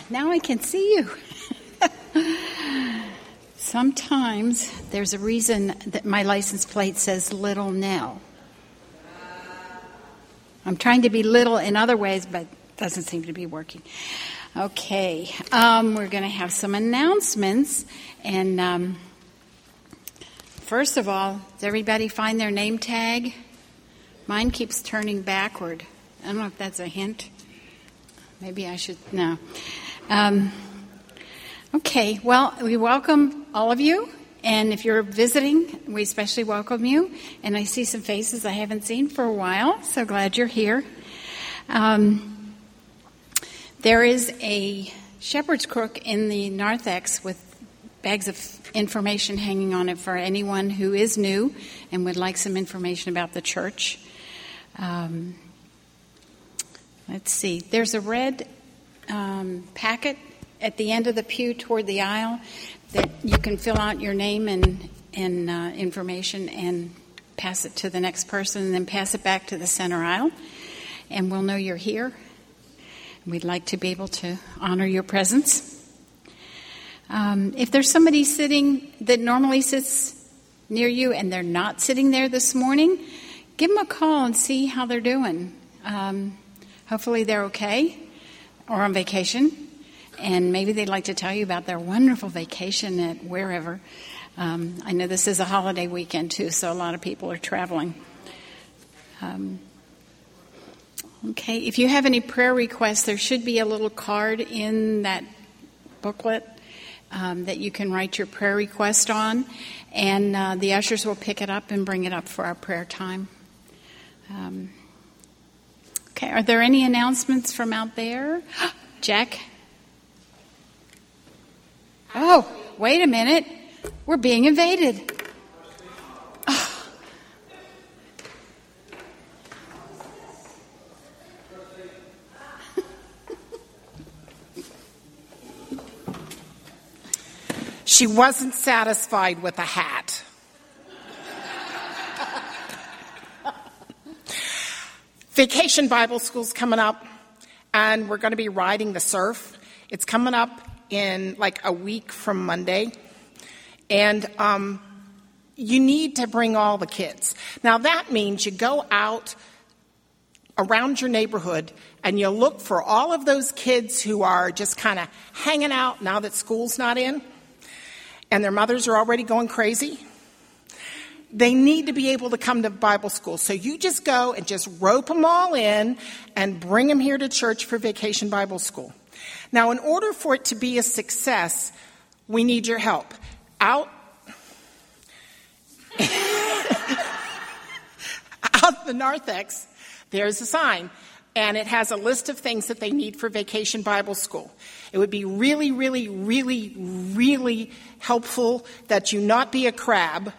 Now I can see you. Sometimes there's a reason that my license plate says Little Nell. I'm trying to be little in other ways, but it doesn't seem to be working. Okay, we're going to have some announcements. And first of all, does everybody find their name tag? Mine keeps turning backward. I don't know if that's a hint. Maybe I should, no. Okay, well, we welcome all of you. And if you're visiting, we especially welcome you. And I see some faces I haven't seen for a while, so glad you're here. There is a shepherd's crook in the narthex with bags of information hanging on it for anyone who is new and would like some information about the church. Let's see. There's a red packet at the end of the pew toward the aisle that you can fill out your name and information and pass it to the next person and then pass it back to the center aisle. And we'll know you're here. We'd like to be able to honor your presence. If there's somebody sitting that normally sits near you and they're not sitting there this morning, give them a call and see how they're doing. Hopefully they're okay or on vacation. And maybe they'd like to tell you about their wonderful vacation at wherever. I know this is a holiday weekend, too, so a lot of people are traveling. Okay, if you have any prayer requests, there should be a little card in that booklet that you can write your prayer request on. And the ushers will pick it up and bring it up for our prayer time. Okay, are there any announcements from out there? Jack? Oh, wait a minute. We're being invaded. Oh. She wasn't satisfied with a hat. Vacation Bible School's coming up, and we're going to be riding the surf. It's coming up in like a week from Monday. And you need to bring all the kids. Now, that means you go out around your neighborhood and you look for all of those kids who are just kind of hanging out now that school's not in and their mothers are already going crazy. They need to be able to come to Bible school. So you just go and just rope them all in and bring them here to church for Vacation Bible School. Now, in order for it to be a success, we need your help. Out the narthex, there's a sign, and it has a list of things that they need for Vacation Bible School. It would be really, really, really, really helpful that you not be a crab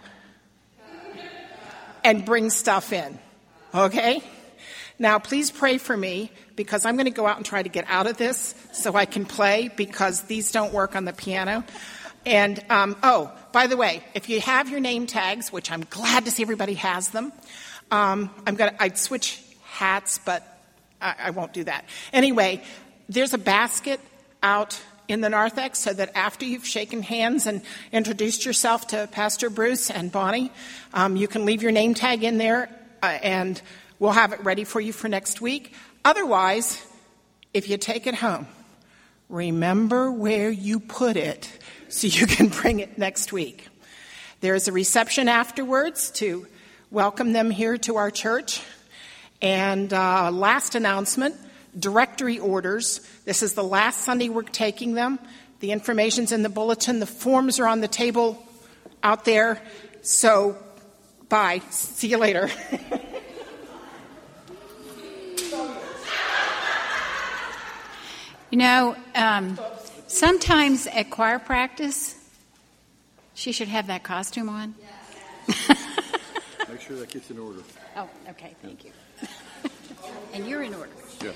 and bring stuff in, okay? Now, please pray for me, because I'm going to go out and try to get out of this so I can play, because these don't work on the piano. And, by the way, if you have your name tags, which I'm glad to see everybody has them, I'd switch hats, but I won't do that. Anyway, there's a basket out in the narthex so that after you've shaken hands and introduced yourself to Pastor Bruce and Bonnie, you can leave your name tag in there, and we'll have it ready for you for next week. Otherwise, if you take it home, remember where you put it so you can bring it next week. There's a reception afterwards to welcome them here to our church. And last announcement, directory orders. This is the last Sunday we're taking them. The information's in the bulletin. The forms are on the table out there. So, bye. See you later. You know, sometimes at choir practice, she should have that costume on. Make sure that gets in order. Oh, okay, thank you. And you're in order. Yeah.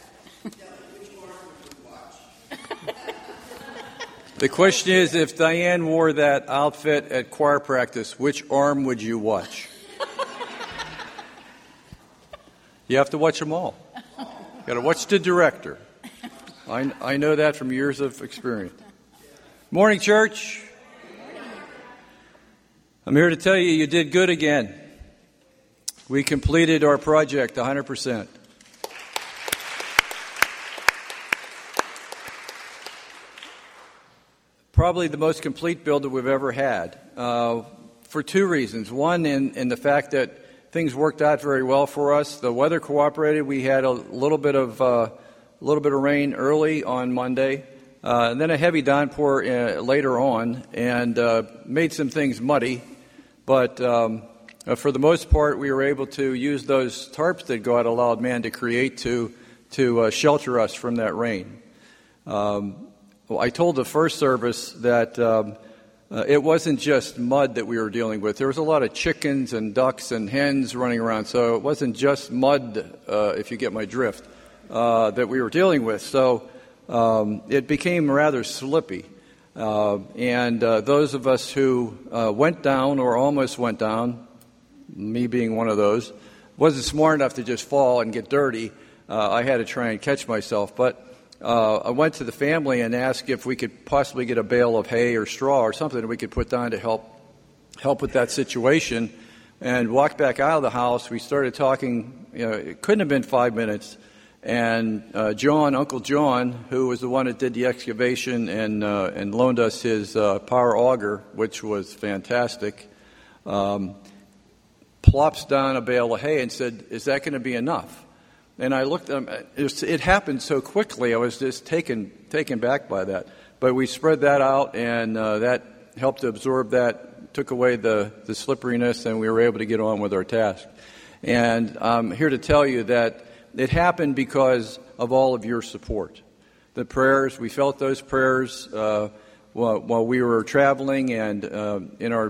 The question is, if Diane wore that outfit at choir practice, which arm would you watch? You have to watch them all. You got to watch the director. I know that from years of experience. Morning, church. I'm here to tell you, you did good again. We completed our project 100%. Probably the most complete build that we've ever had, for two reasons. One, in the fact that things worked out very well for us. The weather cooperated. We had a little bit of rain early on Monday, and then a heavy downpour later on, and made some things muddy. But for the most part, we were able to use those tarps that God allowed man to create to shelter us from that rain. Well, I told the first service that it wasn't just mud that we were dealing with. There was a lot of chickens and ducks and hens running around, so it wasn't just mud, if you get my drift, that we were dealing with. So it became rather slippy. And those of us who went down or almost went down, me being one of those, wasn't smart enough to just fall and get dirty. I had to try and catch myself. But I went to the family and asked if we could possibly get a bale of hay or straw or something that we could put down to help with that situation. And walked back out of the house. We started talking. It couldn't have been 5 minutes. And Uncle John, who was the one that did the excavation and loaned us his power auger, which was fantastic, plops down a bale of hay and said, "Is that going to be enough?" And I looked at him. It happened so quickly. I was just taken back by that. But we spread that out, and that helped to absorb that, took away the slipperiness, and we were able to get on with our task. And I'm here to tell you that it happened because of all of your support. The prayers, we felt those prayers while we were traveling and in our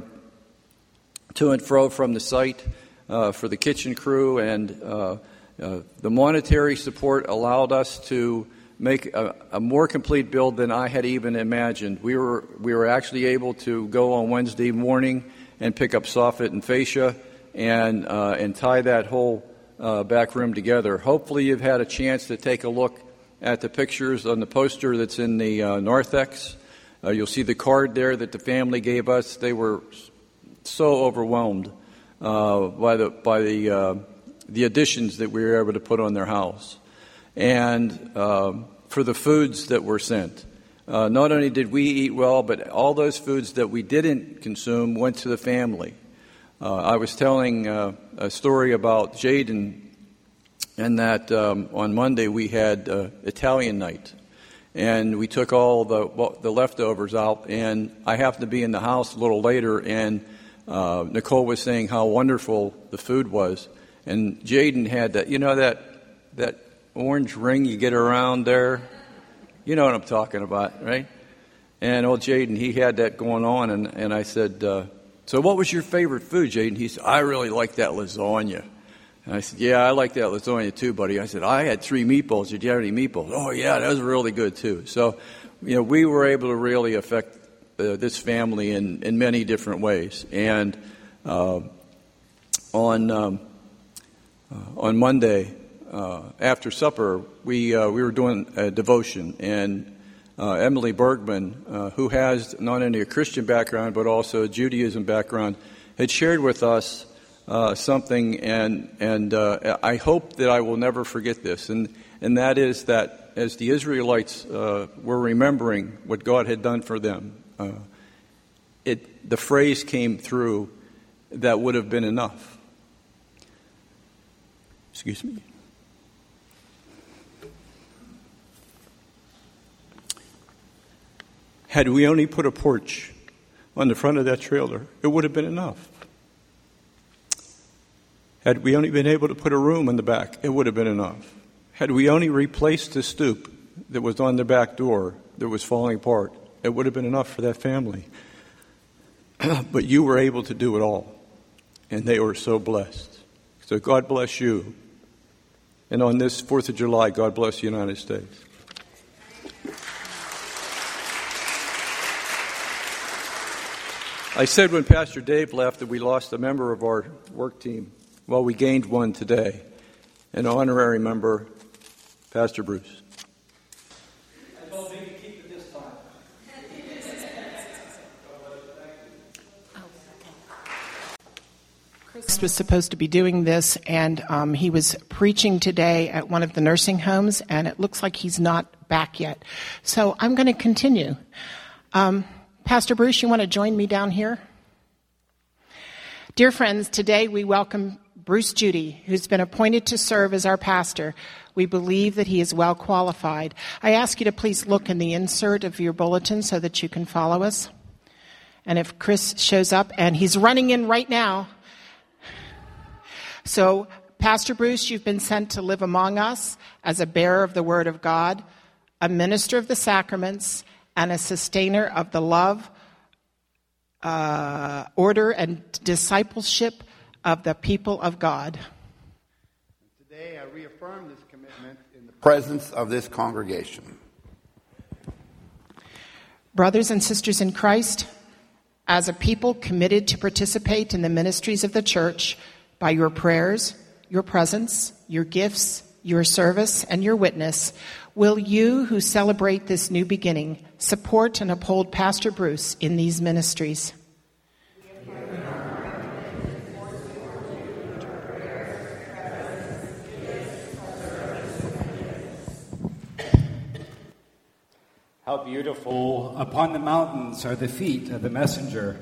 to and fro from the site for the kitchen crew, and the monetary support allowed us to make a more complete build than I had even imagined. We were actually able to go on Wednesday morning and pick up soffit and fascia and tie that whole back room together. Hopefully you've had a chance to take a look at the pictures on the poster that's in the narthex. You'll see the card there that the family gave us. They were so overwhelmed by the additions that we were able to put on their house. And for the foods that were sent. Not only did we eat well, but all those foods that we didn't consume went to the family. I was telling a story about Jaden, and that on Monday we had Italian night. And we took all the leftovers out, and I happened to be in the house a little later, and Nicole was saying how wonderful the food was. And Jaden had that orange ring you get around there. You know what I'm talking about, right? And old Jaden, he had that going on, and I said, "So what was your favorite food, Jaden?" He said, "I really like that lasagna." And I said, "Yeah, I like that lasagna too, buddy." I said, "I had 3 meatballs. Did you have any meatballs?" "Oh, yeah, that was really good too." So, we were able to really affect this family in many different ways. And on Monday, after supper, we were doing a devotion, and Emily Bergman, who has not only a Christian background but also a Judaism background, had shared with us something, and I hope that I will never forget this, and that is that as the Israelites were remembering what God had done for them, the phrase came through, "That would have been enough." Excuse me. Had we only put a porch on the front of that trailer, it would have been enough. Had we only been able to put a room in the back, it would have been enough. Had we only replaced the stoop that was on the back door that was falling apart, it would have been enough for that family. But you were able to do it all, and they were so blessed. So God bless you. And on this 4th of July, God bless the United States. I said when Pastor Dave left that we lost a member of our work team. Well, we gained one today, an honorary member, Pastor Bruce. Chris was supposed to be doing this, and he was preaching today at one of the nursing homes, and it looks like he's not back yet. So I'm going to continue. Pastor Bruce, you want to join me down here? Dear friends, today we welcome Bruce Judy, who's been appointed to serve as our pastor. We believe that he is well qualified. I ask you to please look in the insert of your bulletin so that you can follow us. And if Chris shows up, and he's running in right now. So, Pastor Bruce, you've been sent to live among us as a bearer of the Word of God, a minister of the sacraments, and a sustainer of the love, order, and discipleship of the people of God. Today, I reaffirm this commitment in the presence of this congregation. Brothers and sisters in Christ, as a people committed to participate in the ministries of the church by your prayers, your presence, your gifts, your service, and your witness, will you, who celebrate this new beginning, support and uphold Pastor Bruce in these ministries? How beautiful upon the mountains are the feet of the messenger.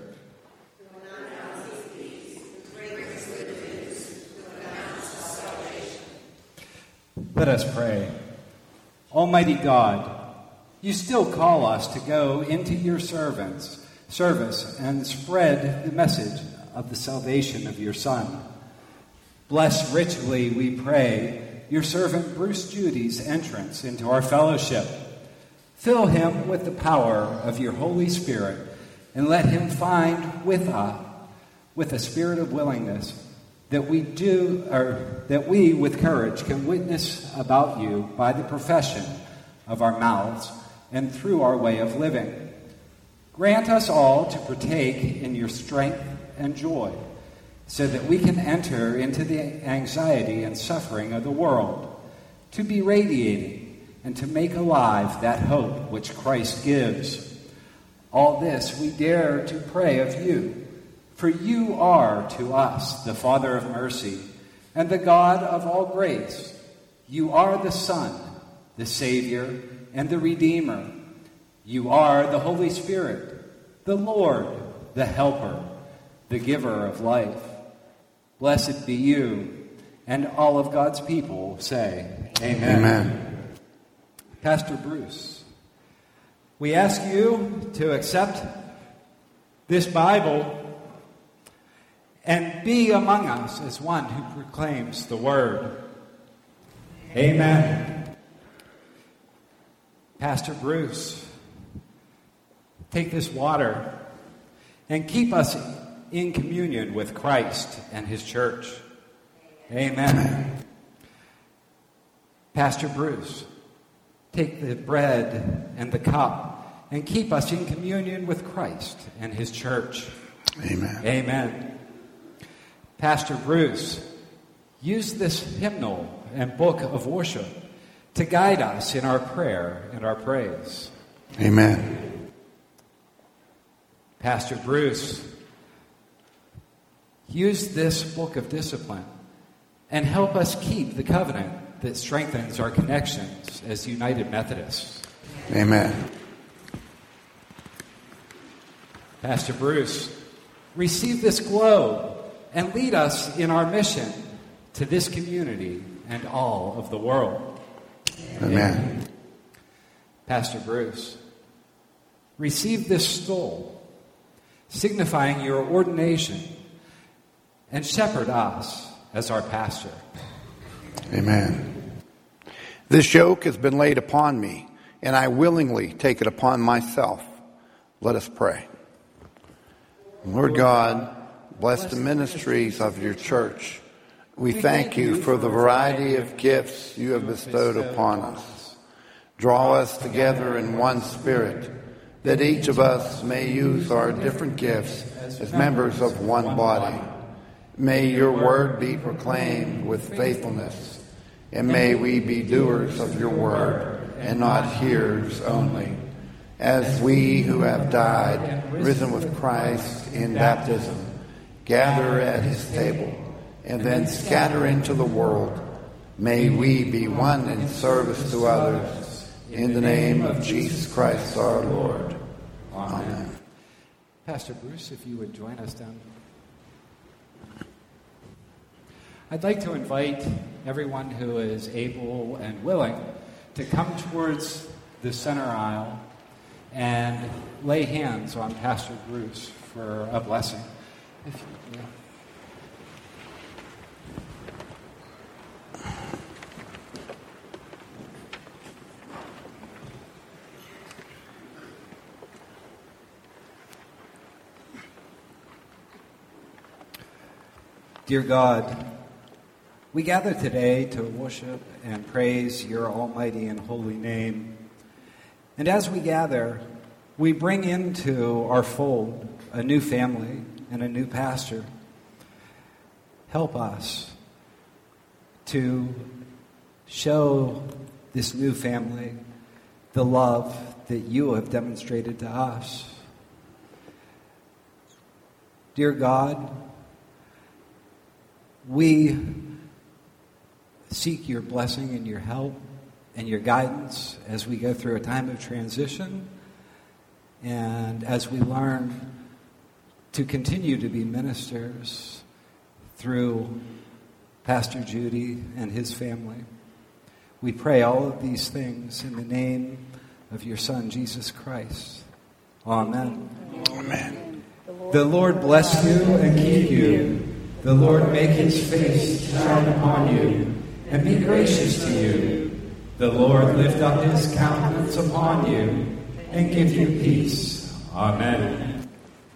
Let us pray. Almighty God, you still call us to go into your service and spread the message of the salvation of your Son. Bless richly, we pray, your servant Bruce Judy's entrance into our fellowship. Fill him with the power of your Holy Spirit, and let him find with a spirit of willingness that we with courage can witness about you by the profession of our mouths and through our way of living. Grant us all to partake in your strength and joy, so that we can enter into the anxiety and suffering of the world, to be radiating and to make alive that hope which Christ gives. All this we dare to pray of you, for you are to us the Father of mercy and the God of all grace. You are the Son, the Savior, and the Redeemer. You are the Holy Spirit, the Lord, the Helper, the Giver of life. Blessed be you, and all of God's people say, Amen. Amen. Pastor Bruce, we ask you to accept this Bible and be among us as one who proclaims the Word. Amen. Pastor Bruce, take this water and keep us in communion with Christ and his church. Amen. Pastor Bruce, take the bread and the cup and keep us in communion with Christ and his church. Amen. Amen. Pastor Bruce, use this hymnal and book of worship to guide us in our prayer and our praise. Amen. Pastor Bruce, use this book of discipline and help us keep the covenant that strengthens our connections as United Methodists. Amen. Pastor Bruce, receive this globe and lead us in our mission to this community and all of the world. Amen. Pastor Bruce, receive this stole, signifying your ordination, and shepherd us as our pastor. Amen. This yoke has been laid upon me, and I willingly take it upon myself. Let us pray. Lord God, bless the ministries of your church. We thank you for the variety of gifts you have bestowed upon us. Draw us together in one spirit, that each of us may use our different gifts as members of one body. May your word be proclaimed with faithfulness, and may we be doers of your word and not hearers only. As we who have died, risen with Christ in baptism, gather at his table, and then scatter into the world. May we be one in service to others. In the name of Jesus Christ our Lord. Amen. Pastor Bruce, if you would join us down. I'd like to invite everyone who is able and willing to come towards the center aisle and lay hands on Pastor Bruce for a blessing. If you, Dear God, we gather today to worship and praise your almighty and holy name. And as we gather, we bring into our fold a new family and a new pastor. Help us to show this new family the love that you have demonstrated to us. Dear God, we seek your blessing and your help and your guidance as we go through a time of transition and as we learn to continue to be ministers through Pastor Judy and his family. We pray all of these things in the name of your Son, Jesus Christ. Amen. Amen. The Lord bless you and keep you. The Lord make his face shine upon you and be gracious to you. The Lord lift up his countenance upon you and give you peace. Amen.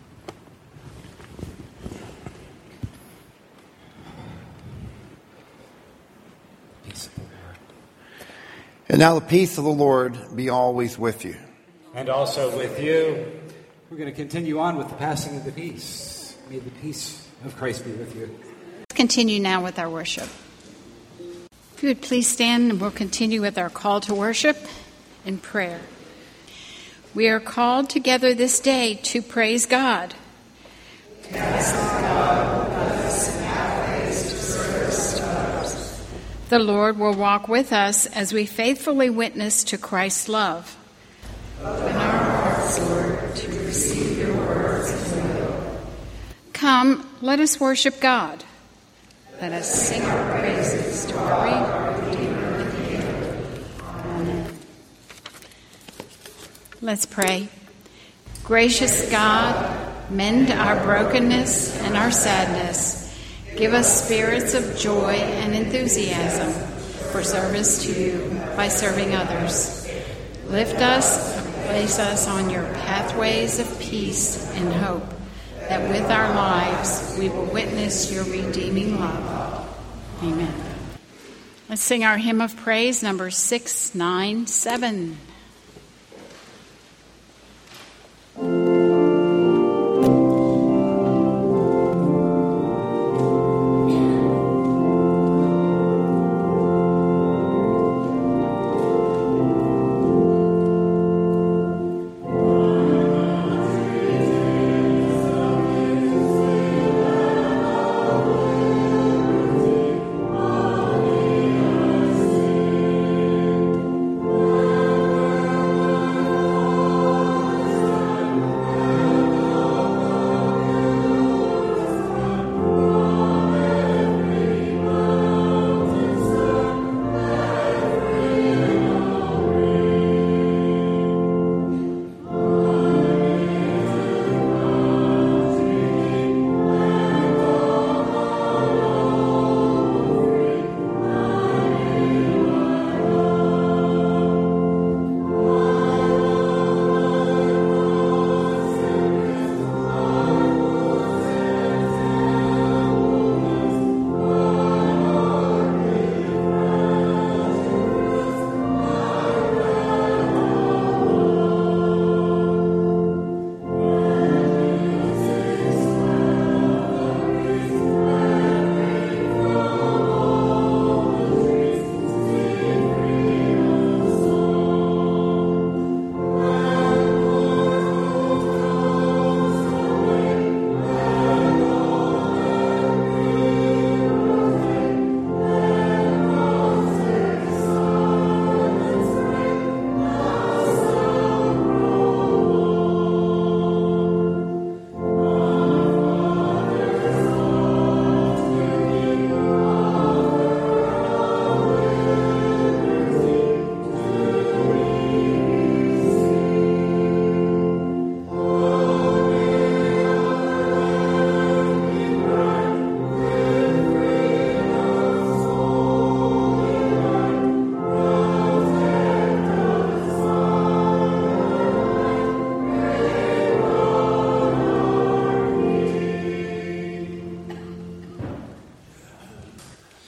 Peace of the Lord. And now the peace of the Lord be always with you. And also with you. We're going to continue on with the passing of the peace. May the peace of Christ be with you. Let's continue now with our worship. If you would please stand, and we'll continue with our call to worship and prayer. We are called together this day to praise God. The Lord will walk with us as we faithfully witness to Christ's love. Open our hearts, Lord, to receive your words and will. Come, let us worship God. Let us sing our praises to our Redeemer and Healer. Amen. Let's pray. Gracious God, mend our brokenness and our sadness. Give us spirits of joy and enthusiasm for service to you by serving others. Lift us and place us on your pathways of peace and hope, that with our lives we will witness your redeeming love. Amen. Let's sing our hymn of praise, number 697. Amen.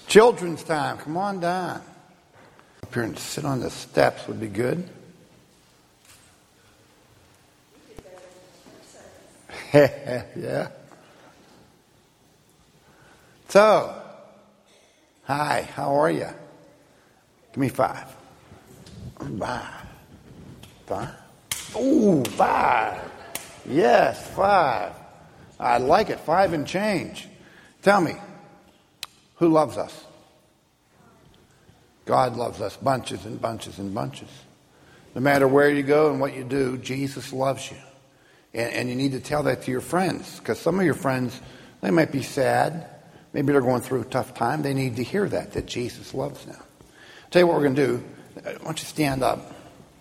Children's time. Come on down. Up here and sit on the steps would be good. Yeah. So, hi, how are you? Give me 5. 5. Ooh, 5. Yes, 5. I like it. 5 and change. Tell me, who loves us? God loves us bunches and bunches and bunches. No matter where you go and what you do, Jesus loves you. And you need to tell that to your friends, because some of your friends, they might be sad. Maybe they're going through a tough time. They need to hear that Jesus loves them. I'll tell you what we're going to do. I want you to stand up.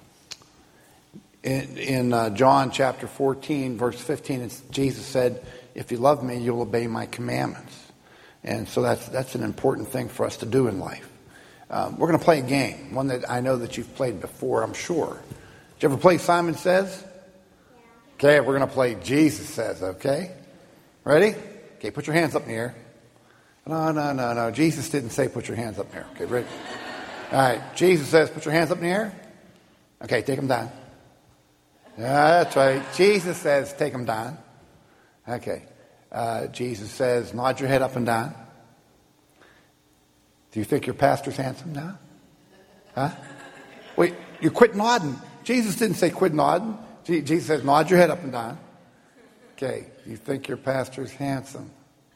In John chapter 14, verse 15, Jesus said, if you love me, you'll obey my commandments. And so that's an important thing for us to do in life. We're going to play a game, one that I know that you've played before, I'm sure. Did you ever play Simon Says? Okay, we're going to play Jesus Says, okay? Ready? Okay, put your hands up in the air. No. Jesus didn't say put your hands up in the air. Okay, ready? All right, Jesus says put your hands up in the air. Okay, take them down. Yeah, that's right. Jesus says take them down. Okay. Jesus says nod your head up and down. Do you think your pastor's handsome now? Huh? Wait, you quit nodding. Jesus didn't say quit nodding. Jesus says nod your head up and down. Okay, you think your pastor's handsome.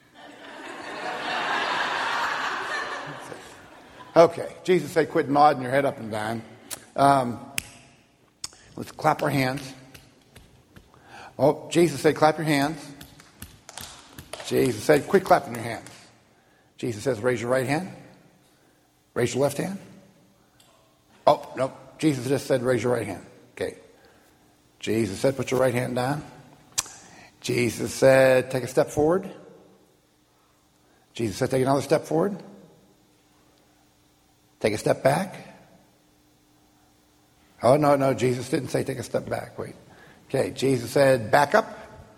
Okay, Jesus said quit nodding your head up and down. Let's clap our hands. Oh, Jesus said clap your hands. Jesus said quit clapping your hands. Jesus says raise your right hand. Raise your left hand. Oh, no. Jesus just said raise your right hand. Okay. Jesus said put your right hand down. Jesus said take a step forward. Jesus said take another step forward. Take a step back. Oh, no. Jesus didn't say take a step back. Wait. Okay. Jesus said back up.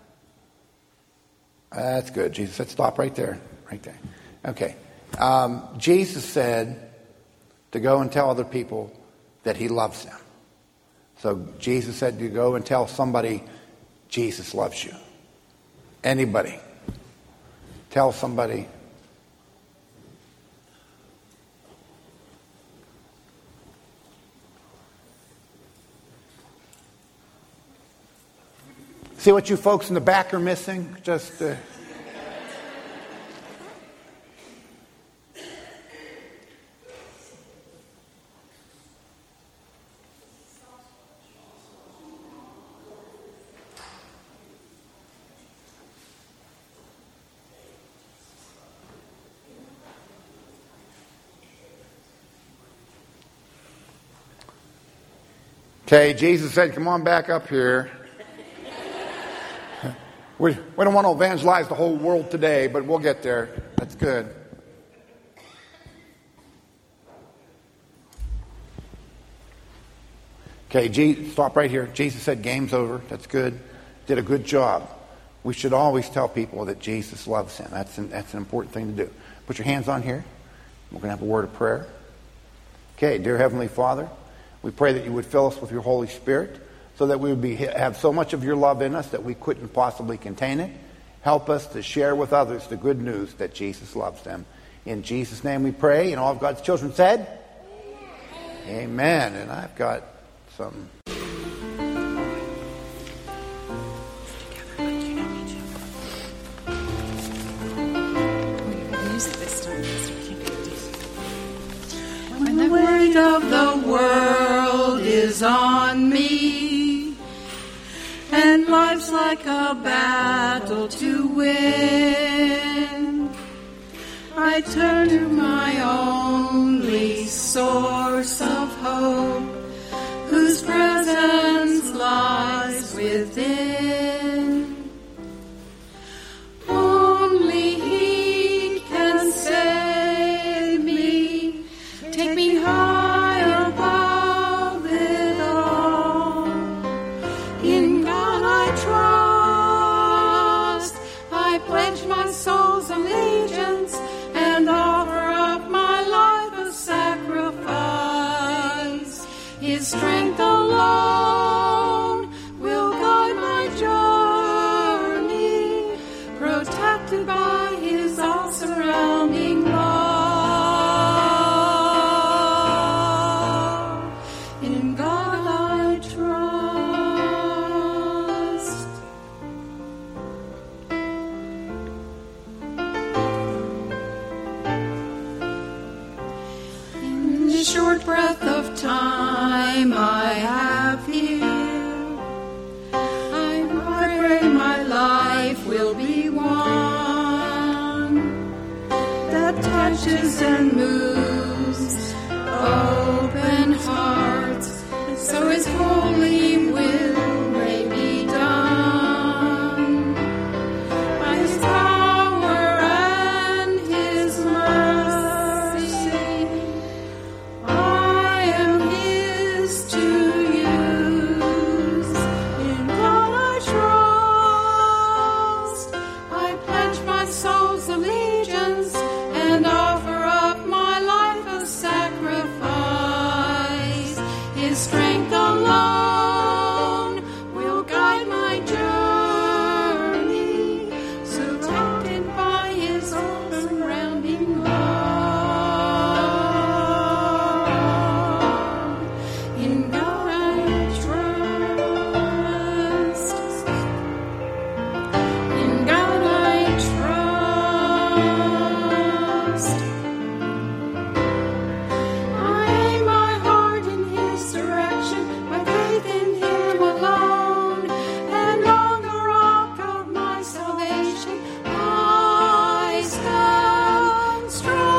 That's good. Jesus said stop right there. Right there. Okay. Jesus said to go and tell other people that he loves them. So Jesus said to go and tell somebody Jesus loves you. Anybody. Tell somebody. See what you folks in the back are missing? Just... Okay, Jesus said, come on back up here. We don't want to evangelize the whole world today, but we'll get there. That's good. Okay, stop right here. Jesus said, game's over. That's good. Did a good job. We should always tell people that Jesus loves them. That's an important thing to do. Put your hands on here. We're going to have a word of prayer. Okay, dear Heavenly Father, we pray that you would fill us with your Holy Spirit so that we would have so much of your love in us that we couldn't possibly contain it. Help us to share with others the good news that Jesus loves them. In Jesus' name we pray, and all of God's children said, Amen. And I've got some... When the weight of the world is on me, and life's like a battle to win, I turn to my only source of hope, whose presence lies within. Only He can save me, take me high above it all. In God I trust, I pledge my soul's allegiance and offer up my His strength alone will guide my journey, protected by His all-surrounding love. In God I trust. In the short breath of time I have here, I pray my life will be one that touches and moves open hearts, so His holy will may be done. By His power and His mercy, I am His to use. In God I trust. I pledge my soul's allegiance and offer up my life a sacrifice. His strength alone will guide my journey, protected by His all-surrounding love. In God I trust. In God I trust. I aim my heart in His direction, my faith in Him alone, and on the rock of my salvation I stand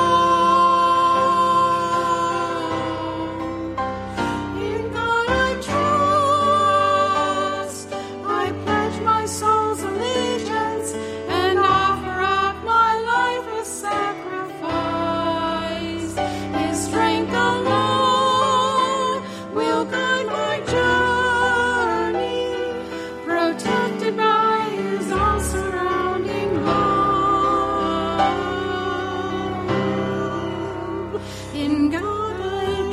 strong. In God I trust. I pledge my soul's allegiance and offer up my life a sacrifice. His strength alone will guide my journey, protected by His all-surrounding love. In God I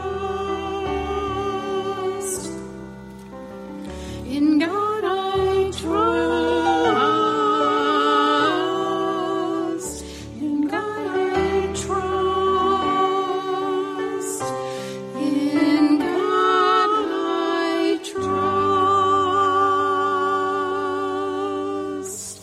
trust. In God I trust. In God I trust. In God I trust.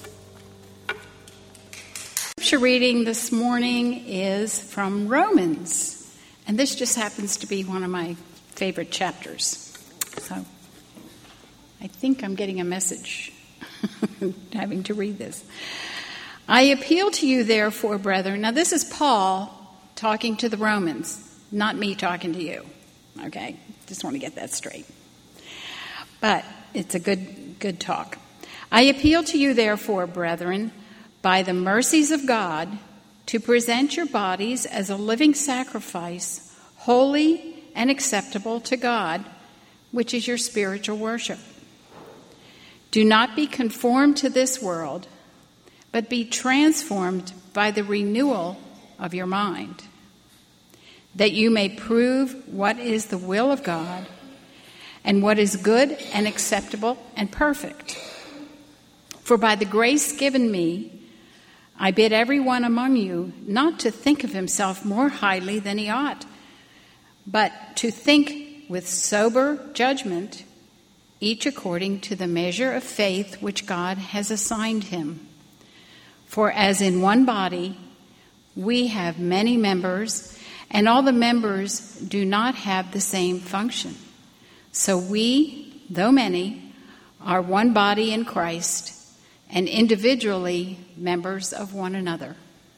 Scripture reading this morning is from Romans, and this just happens to be one of my favorite chapters. So I think I'm getting a message having to read this. I appeal to you, therefore, brethren. Now, this is Paul talking to the Romans, not me talking to you. Okay? Just want to get that straight. But it's a good talk. I appeal to you, therefore, brethren, by the mercies of God, to present your bodies as a living sacrifice, holy and acceptable to God, which is your spiritual worship. Do not be conformed to this world, but be transformed by the renewal of your mind, that you may prove what is the will of God and what is good and acceptable and perfect. For by the grace given me, I bid everyone among you not to think of himself more highly than he ought, but to think with sober judgment, each according to the measure of faith which God has assigned him. For as in one body we have many members, and all the members do not have the same function. So we, though many, are one body in Christ, and individually members of one another.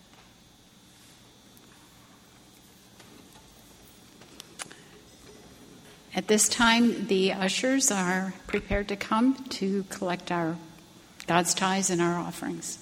At this time, the ushers are prepared to come to collect our God's tithes and our offerings.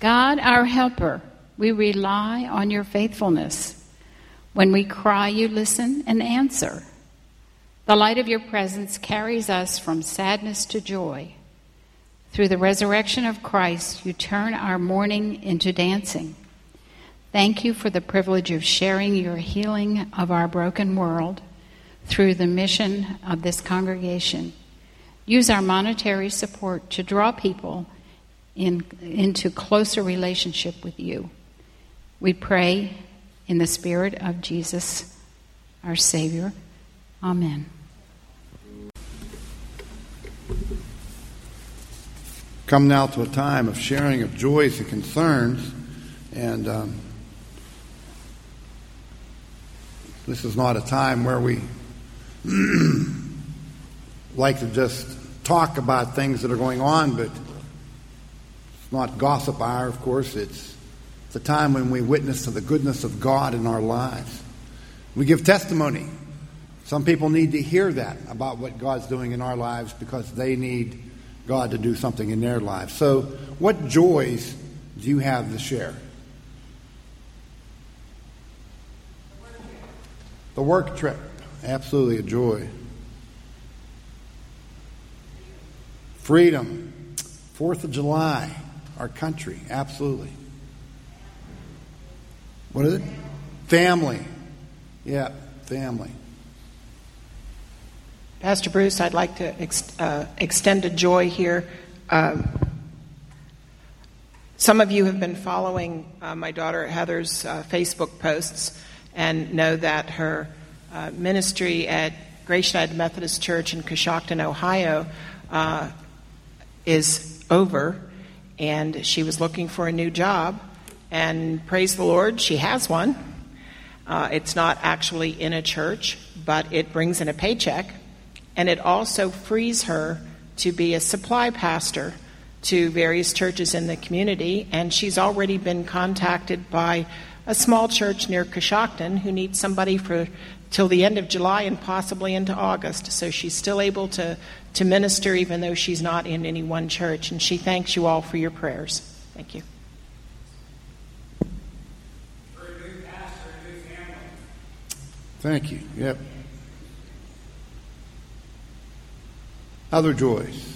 God, our helper, we rely on your faithfulness. When we cry, you listen and answer. The light of your presence carries us from sadness to joy. Through the resurrection of Christ, you turn our mourning into dancing. Thank you for the privilege of sharing your healing of our broken world through the mission of this congregation. Use our monetary support to draw people into closer relationship with you. We pray in the Spirit of Jesus, our Savior. Amen. Come now to a time of sharing of joys and concerns, and this is not a time where we like to just talk about things that are going on, but it's not gossip hour, of course. It's a time when we witness to the goodness of God in our lives. We give testimony. Some people need to hear that about what God's doing in our lives because they need God to do something in their lives. So what joys do you have to share? The work trip. Absolutely a joy. Freedom. 4th of July. Our country. Absolutely. What is it? Family. Yeah, family. Pastor Bruce, I'd like to extend a joy here. Some of you have been following my daughter Heather's Facebook posts and know that her ministry at Grace United Methodist Church in Coshocton, Ohio is over, and she was looking for a new job, and praise the Lord, she has one. It's not actually in a church, but it brings in a paycheck. And it also frees her to be a supply pastor to various churches in the community. And she's already been contacted by a small church near Coshocton who needs somebody for till the end of July and possibly into August. So she's still able to minister even though she's not in any one church. And she thanks you all for your prayers. Thank you. Thank you. Yep. Other joys.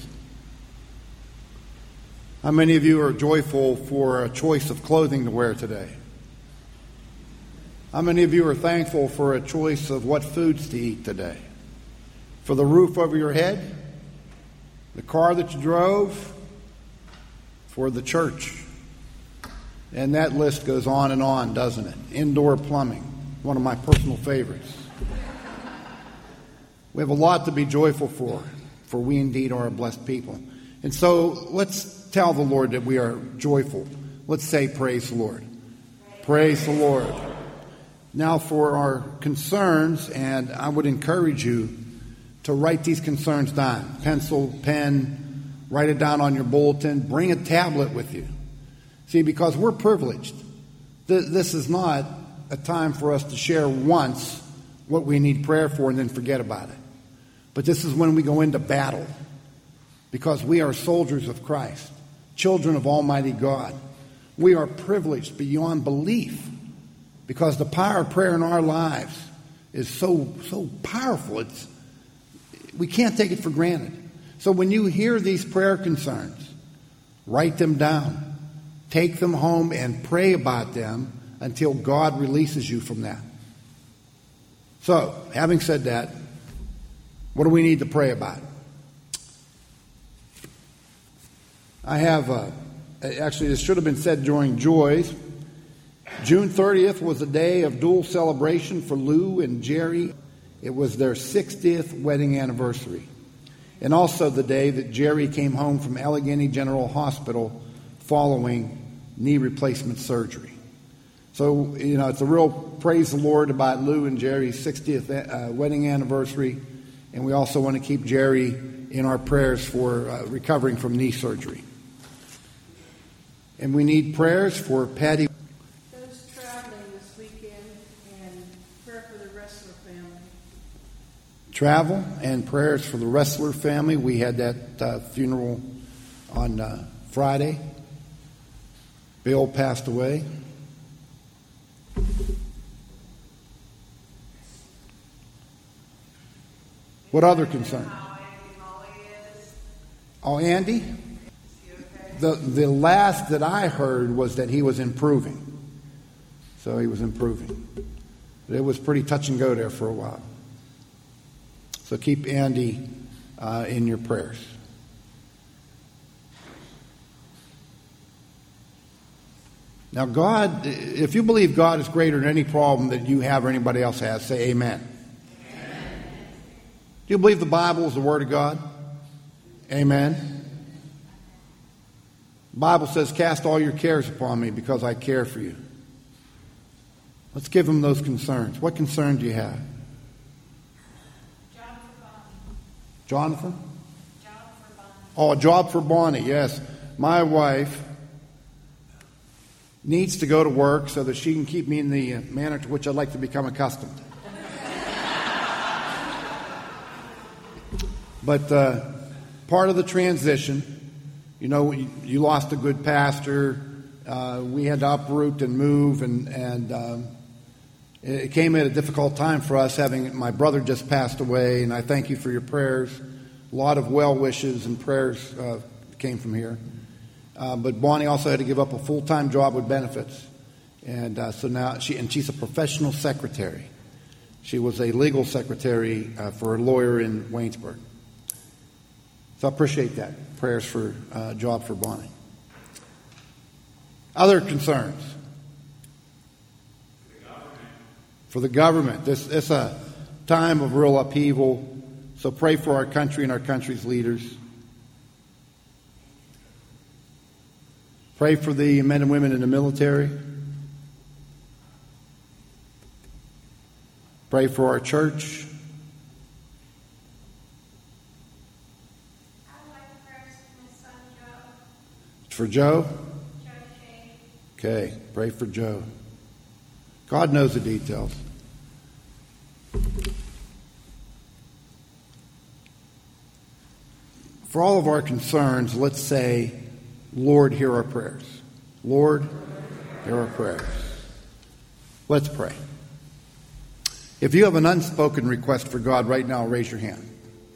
How many of you are joyful for a choice of clothing to wear today? How many of you are thankful for a choice of what foods to eat today? For the roof over your head? The car that you drove? For the church? And that list goes on, doesn't it? Indoor plumbing, one of my personal favorites. We have a lot to be joyful for we indeed are a blessed people. And so let's tell the Lord that we are joyful. Let's say, praise the Lord. Praise the Lord. Now for our concerns, and I would encourage you to write these concerns down. Pencil, pen, write it down on your bulletin. Bring a tablet with you. See, because we're privileged. This is not a time for us to share once what we need prayer for and then forget about it. But this is when we go into battle, because we are soldiers of Christ, children of Almighty God. We are privileged beyond belief, because the power of prayer in our lives is so powerful. We can't take it for granted. So when you hear these prayer concerns, write them down, take them home, and pray about them until God releases you from that. So, having said that, what do we need to pray about? I have, actually this should have been said during Joys. June 30th was a day of dual celebration for Lou and Jerry. It was their 60th wedding anniversary. And also the day that Jerry came home from Allegheny General Hospital following knee replacement surgery. So, it's a real praise the Lord about Lou and Jerry's 60th wedding anniversary. And we also want to keep Jerry in our prayers for recovering from knee surgery. And we need prayers for Patty. Those traveling this weekend and prayer for the Wrestler family. Travel and prayers for the Wrestler family. We had that funeral on Friday. Bill passed away. What other concern? Oh, Andy? The last that I heard was that he was improving. So he was improving. It was pretty touch and go there for a while. So keep Andy in your prayers. Now, God, if you believe God is greater than any problem that you have or anybody else has, say amen. Amen. Do you believe the Bible is the Word of God? Amen. The Bible says, cast all your cares upon me because I care for you. Let's give him those concerns. What concern do you have? Jonathan? Oh, a job for Bonnie, yes. My wife needs to go to work so that she can keep me in the manner to which I'd like to become accustomed. But part of the transition, you know, you lost a good pastor. We had to uproot and move, and it came at a difficult time for us, having my brother just passed away, and I thank you for your prayers. A lot of well wishes and prayers came from here. But Bonnie also had to give up a full-time job with benefits. And so now she's a professional secretary. She was a legal secretary for a lawyer in Waynesburg. So I appreciate that. Prayers for a job for Bonnie. Other concerns? For the government. It's a time of real upheaval. So pray for our country and our country's leaders. Pray for the men and women in the military. Pray for our church. I'd like prayers for my son Joe. For Joe? Joe Shane. Okay, pray for Joe. God knows the details. For all of our concerns, let's say, Lord, hear our prayers. Lord, hear our prayers. Let's pray. If you have an unspoken request for God right now, raise your hand.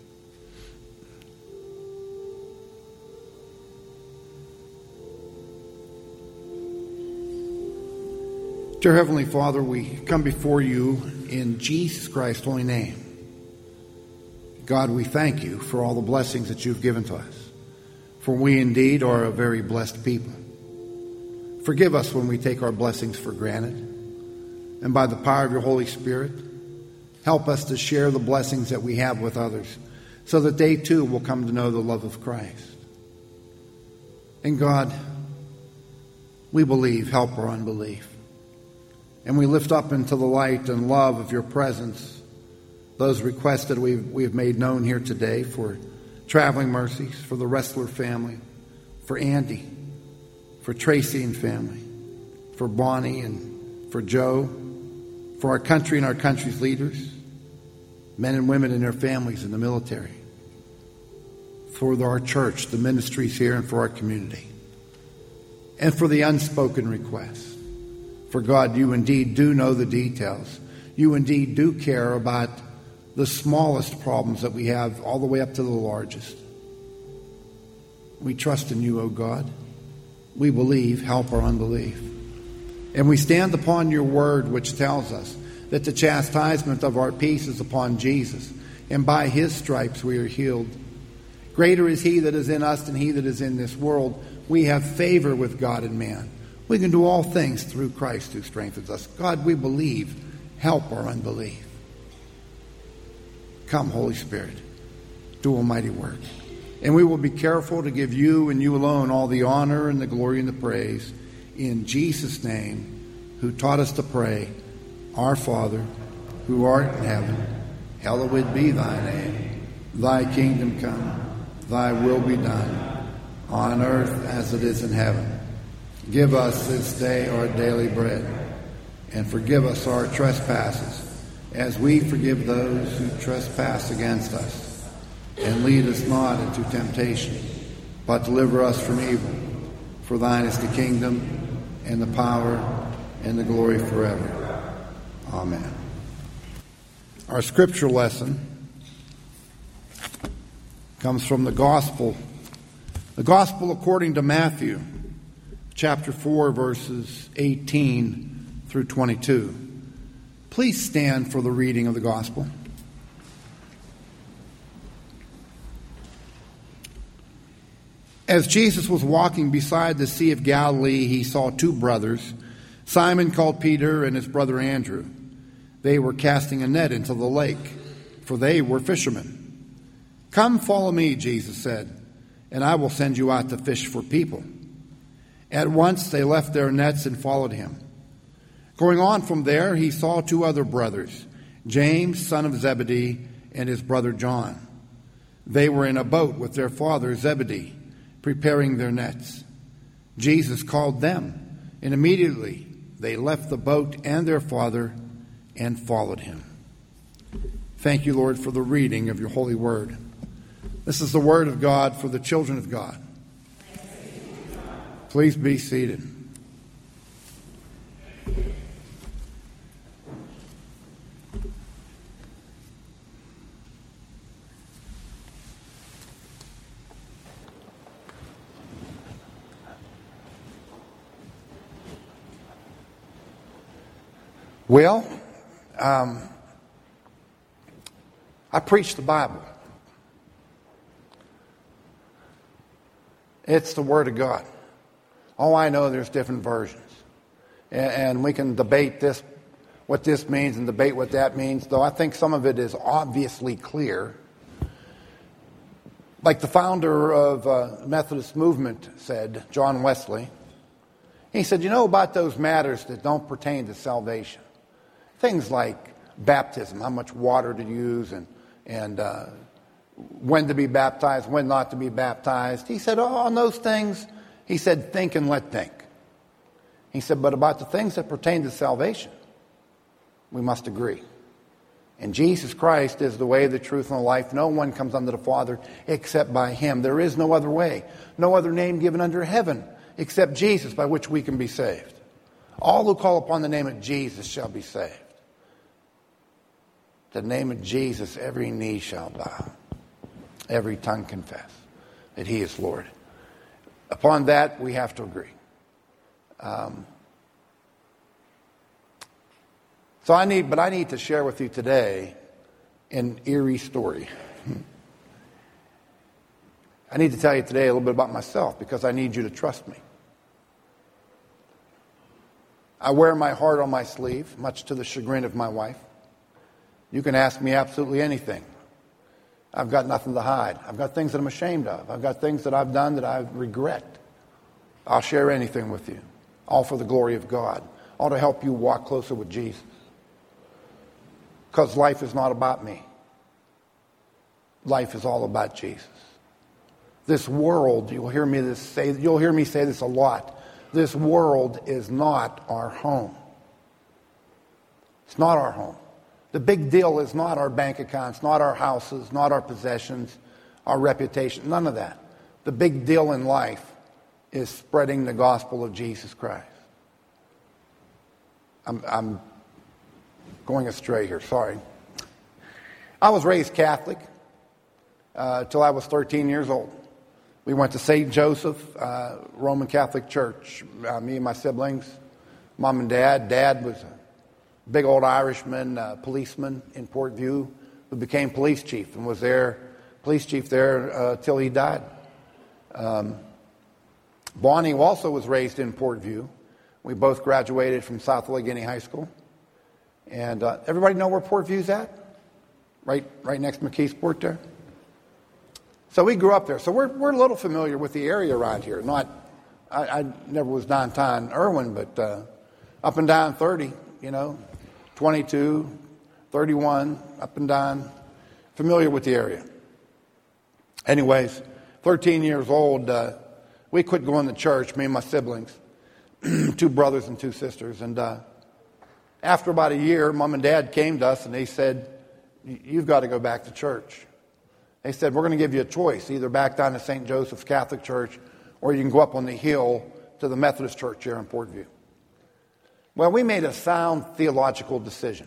Dear Heavenly Father, we come before you in Jesus Christ's holy name. God, we thank you for all the blessings that you've given to us. For we indeed are a very blessed people. Forgive us when we take our blessings for granted. And by the power of your Holy Spirit, help us to share the blessings that we have with others so that they too will come to know the love of Christ. And God, we believe, help our unbelief. And we lift up into the light and love of your presence those requests that we've made known here today for traveling mercies, for the Wrestler family, for Andy, for Tracy and family, for Bonnie and for Joe, for our country and our country's leaders, men and women and their families in the military, for our church, the ministries here, and for our community, and for the unspoken requests. For God, you indeed do know the details. You indeed do care about the smallest problems that we have all the way up to the largest. We trust in you, O God. We believe, help our unbelief. And we stand upon your word, which tells us that the chastisement of our peace is upon Jesus, and by his stripes we are healed. Greater is he that is in us than he that is in this world. We have favor with God and man. We can do all things through Christ who strengthens us. God, we believe. Help our unbelief. Come, Holy Spirit, do almighty work. And we will be careful to give you and you alone all the honor and the glory and the praise. In Jesus' name, who taught us to pray, Our Father, who art in heaven, hallowed be thy name. Thy kingdom come, thy will be done, on earth as it is in heaven. Give us this day our daily bread, and forgive us our trespasses, as we forgive those who trespass against us. And lead us not into temptation, but deliver us from evil. For thine is the kingdom, and the power and the glory forever. Amen. Our scripture lesson comes from the Gospel according to Matthew, chapter 4, verses 18 through 22. Please stand for the reading of the Gospel. As Jesus was walking beside the Sea of Galilee, he saw two brothers, Simon called Peter and his brother Andrew. They were casting a net into the lake, for they were fishermen. "Come, follow me," Jesus said, "and I will send you out to fish for people." At once they left their nets and followed him. Going on from there, he saw two other brothers, James, son of Zebedee, and his brother John. They were in a boat with their father Zebedee, preparing their nets. Jesus called them, and immediately they left the boat and their father and followed him. Thank you, Lord, for the reading of your holy word. This is the word of God for the children of God. Please be seated. Well, I preach the Bible. It's the Word of God. Oh, I know there's different versions. And we can debate this, what this means, and debate what that means, though I think some of it is obviously clear. Like the founder of the Methodist movement said, John Wesley, he said, you know about those matters that don't pertain to salvation? Things like baptism, how much water to use, and when to be baptized, when not to be baptized. He said, on those things, he said, think and let think. He said, but about the things that pertain to salvation, we must agree. And Jesus Christ is the way, the truth, and the life. No one comes unto the Father except by him. There is no other way, no other name given under heaven except Jesus, by which we can be saved. All who call upon the name of Jesus shall be saved. The name of Jesus, every knee shall bow, every tongue confess that he is Lord. Upon that, we have to agree. So I need to share with you today an eerie story. I need to tell you today a little bit about myself because I need you to trust me. I wear my heart on my sleeve, much to the chagrin of my wife. You can ask me absolutely anything. I've got nothing to hide. I've got things that I'm ashamed of. I've got things that I've done that I regret. I'll share anything with you, all for the glory of God, all to help you walk closer with Jesus. Because life is not about me. Life is all about Jesus. This world, you'll hear me say this a lot. This world is not our home. It's not our home. The big deal is not our bank accounts, not our houses, not our possessions, our reputation, none of that. The big deal in life is spreading the gospel of Jesus Christ. I'm going astray here, sorry. I was raised Catholic till I was 13 years old. We went to St. Joseph Roman Catholic Church, me and my siblings, mom and dad. Dad was a big old Irishman, policeman in Port View, who became police chief and was police chief there till he died. Bonnie also was raised in Port View. We both graduated from South Allegheny High School. And everybody know where Port View's at? Right next to McKeesport there? So we grew up there. So we're a little familiar with the area around here. I never was downtown Irwin, but up and down 30, 22, 31, up and down. Familiar with the area. Anyways, 13 years old, we quit going to church, me and my siblings, 2 brothers and 2 sisters. And after about a year, Mom and Dad came to us and they said, you've got to go back to church. They said, we're going to give you a choice, either back down to St. Joseph's Catholic Church or you can go up on the hill to the Methodist Church here in Portview. Well, we made a sound theological decision.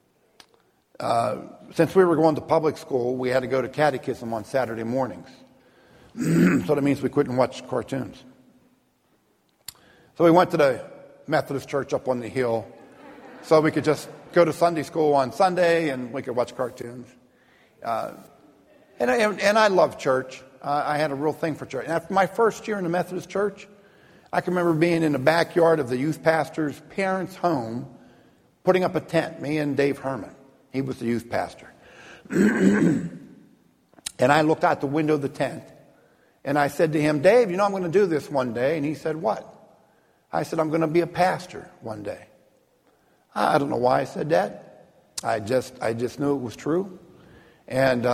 Since we were going to public school, we had to go to catechism on Saturday mornings. So that means we couldn't watch cartoons. So we went to the Methodist Church up on the hill so we could just go to Sunday school on Sunday and we could watch cartoons. And I love church. I had a real thing for church. And after my first year in the Methodist Church, I can remember being in the backyard of the youth pastor's parents' home, putting up a tent, me and Dave Herman. He was the youth pastor. And I looked out the window of the tent, and I said to him, Dave, you know I'm going to do this one day. And he said, what? I said, I'm going to be a pastor one day. I don't know why I said that. I just knew it was true. And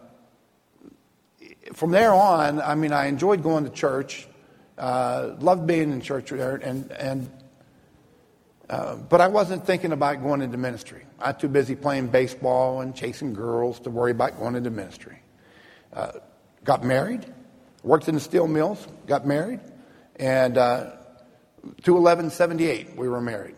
from there on, I mean, I enjoyed going to church, loved being in church there, but I wasn't thinking about going into ministry. I was too busy playing baseball and chasing girls to worry about going into ministry. Got married, worked in the steel mills, got married, and 2/11/78 we were married.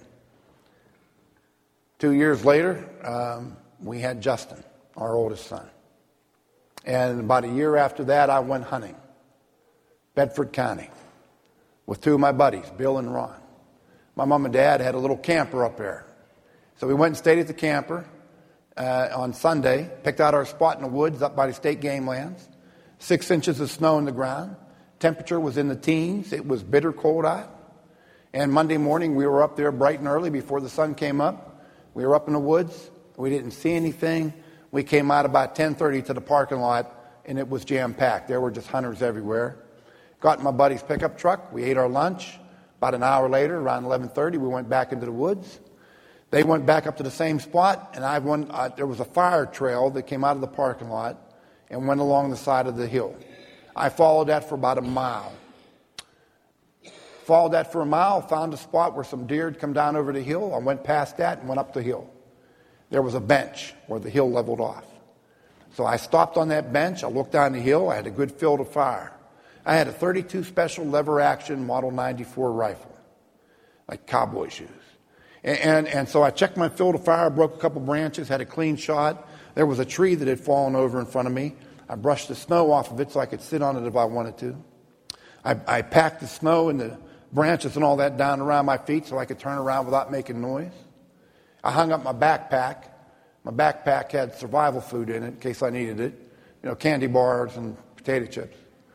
2 years later, we had Justin, our oldest son. And about a year after that, I went hunting, Bedford County, with two of my buddies, Bill and Ron. My mom and dad had a little camper up there. So we went and stayed at the camper on Sunday, picked out our spot in the woods up by the state game lands, 6 inches of snow on the ground. Temperature was in the teens. It was bitter cold out. And Monday morning, we were up there bright and early before the sun came up. We were up in the woods. We didn't see anything. We came out about 10:30 to the parking lot, and it was jam-packed. There were just hunters everywhere. Got in my buddy's pickup truck. We ate our lunch. About an hour later, around 11:30, we went back into the woods. They went back up to the same spot, and there was a fire trail that came out of the parking lot and went along the side of the hill. I followed that for about a mile. Followed that for a mile, found a spot where some deer had come down over the hill. I went past that and went up the hill. There was a bench where the hill leveled off. So I stopped on that bench. I looked down the hill. I had a good field of fire. I had a .32 special lever action Model 94 rifle, like cowboy shoes. And so I checked my field of fire, broke a couple branches, had a clean shot. There was a tree that had fallen over in front of me. I brushed the snow off of it so I could sit on it if I wanted to. I packed the snow and the branches and all that down around my feet so I could turn around without making noise. I hung up my backpack. My backpack had survival food in it in case I needed it. You know, candy bars and potato chips.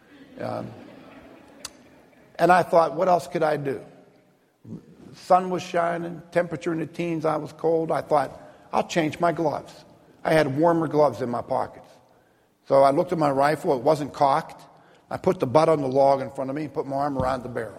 And I thought, what else could I do? The sun was shining, temperature in the teens, I was cold. I thought, I'll change my gloves. I had warmer gloves in my pockets. So I looked at my rifle. It wasn't cocked. I put the butt on the log in front of me and put my arm around the barrel.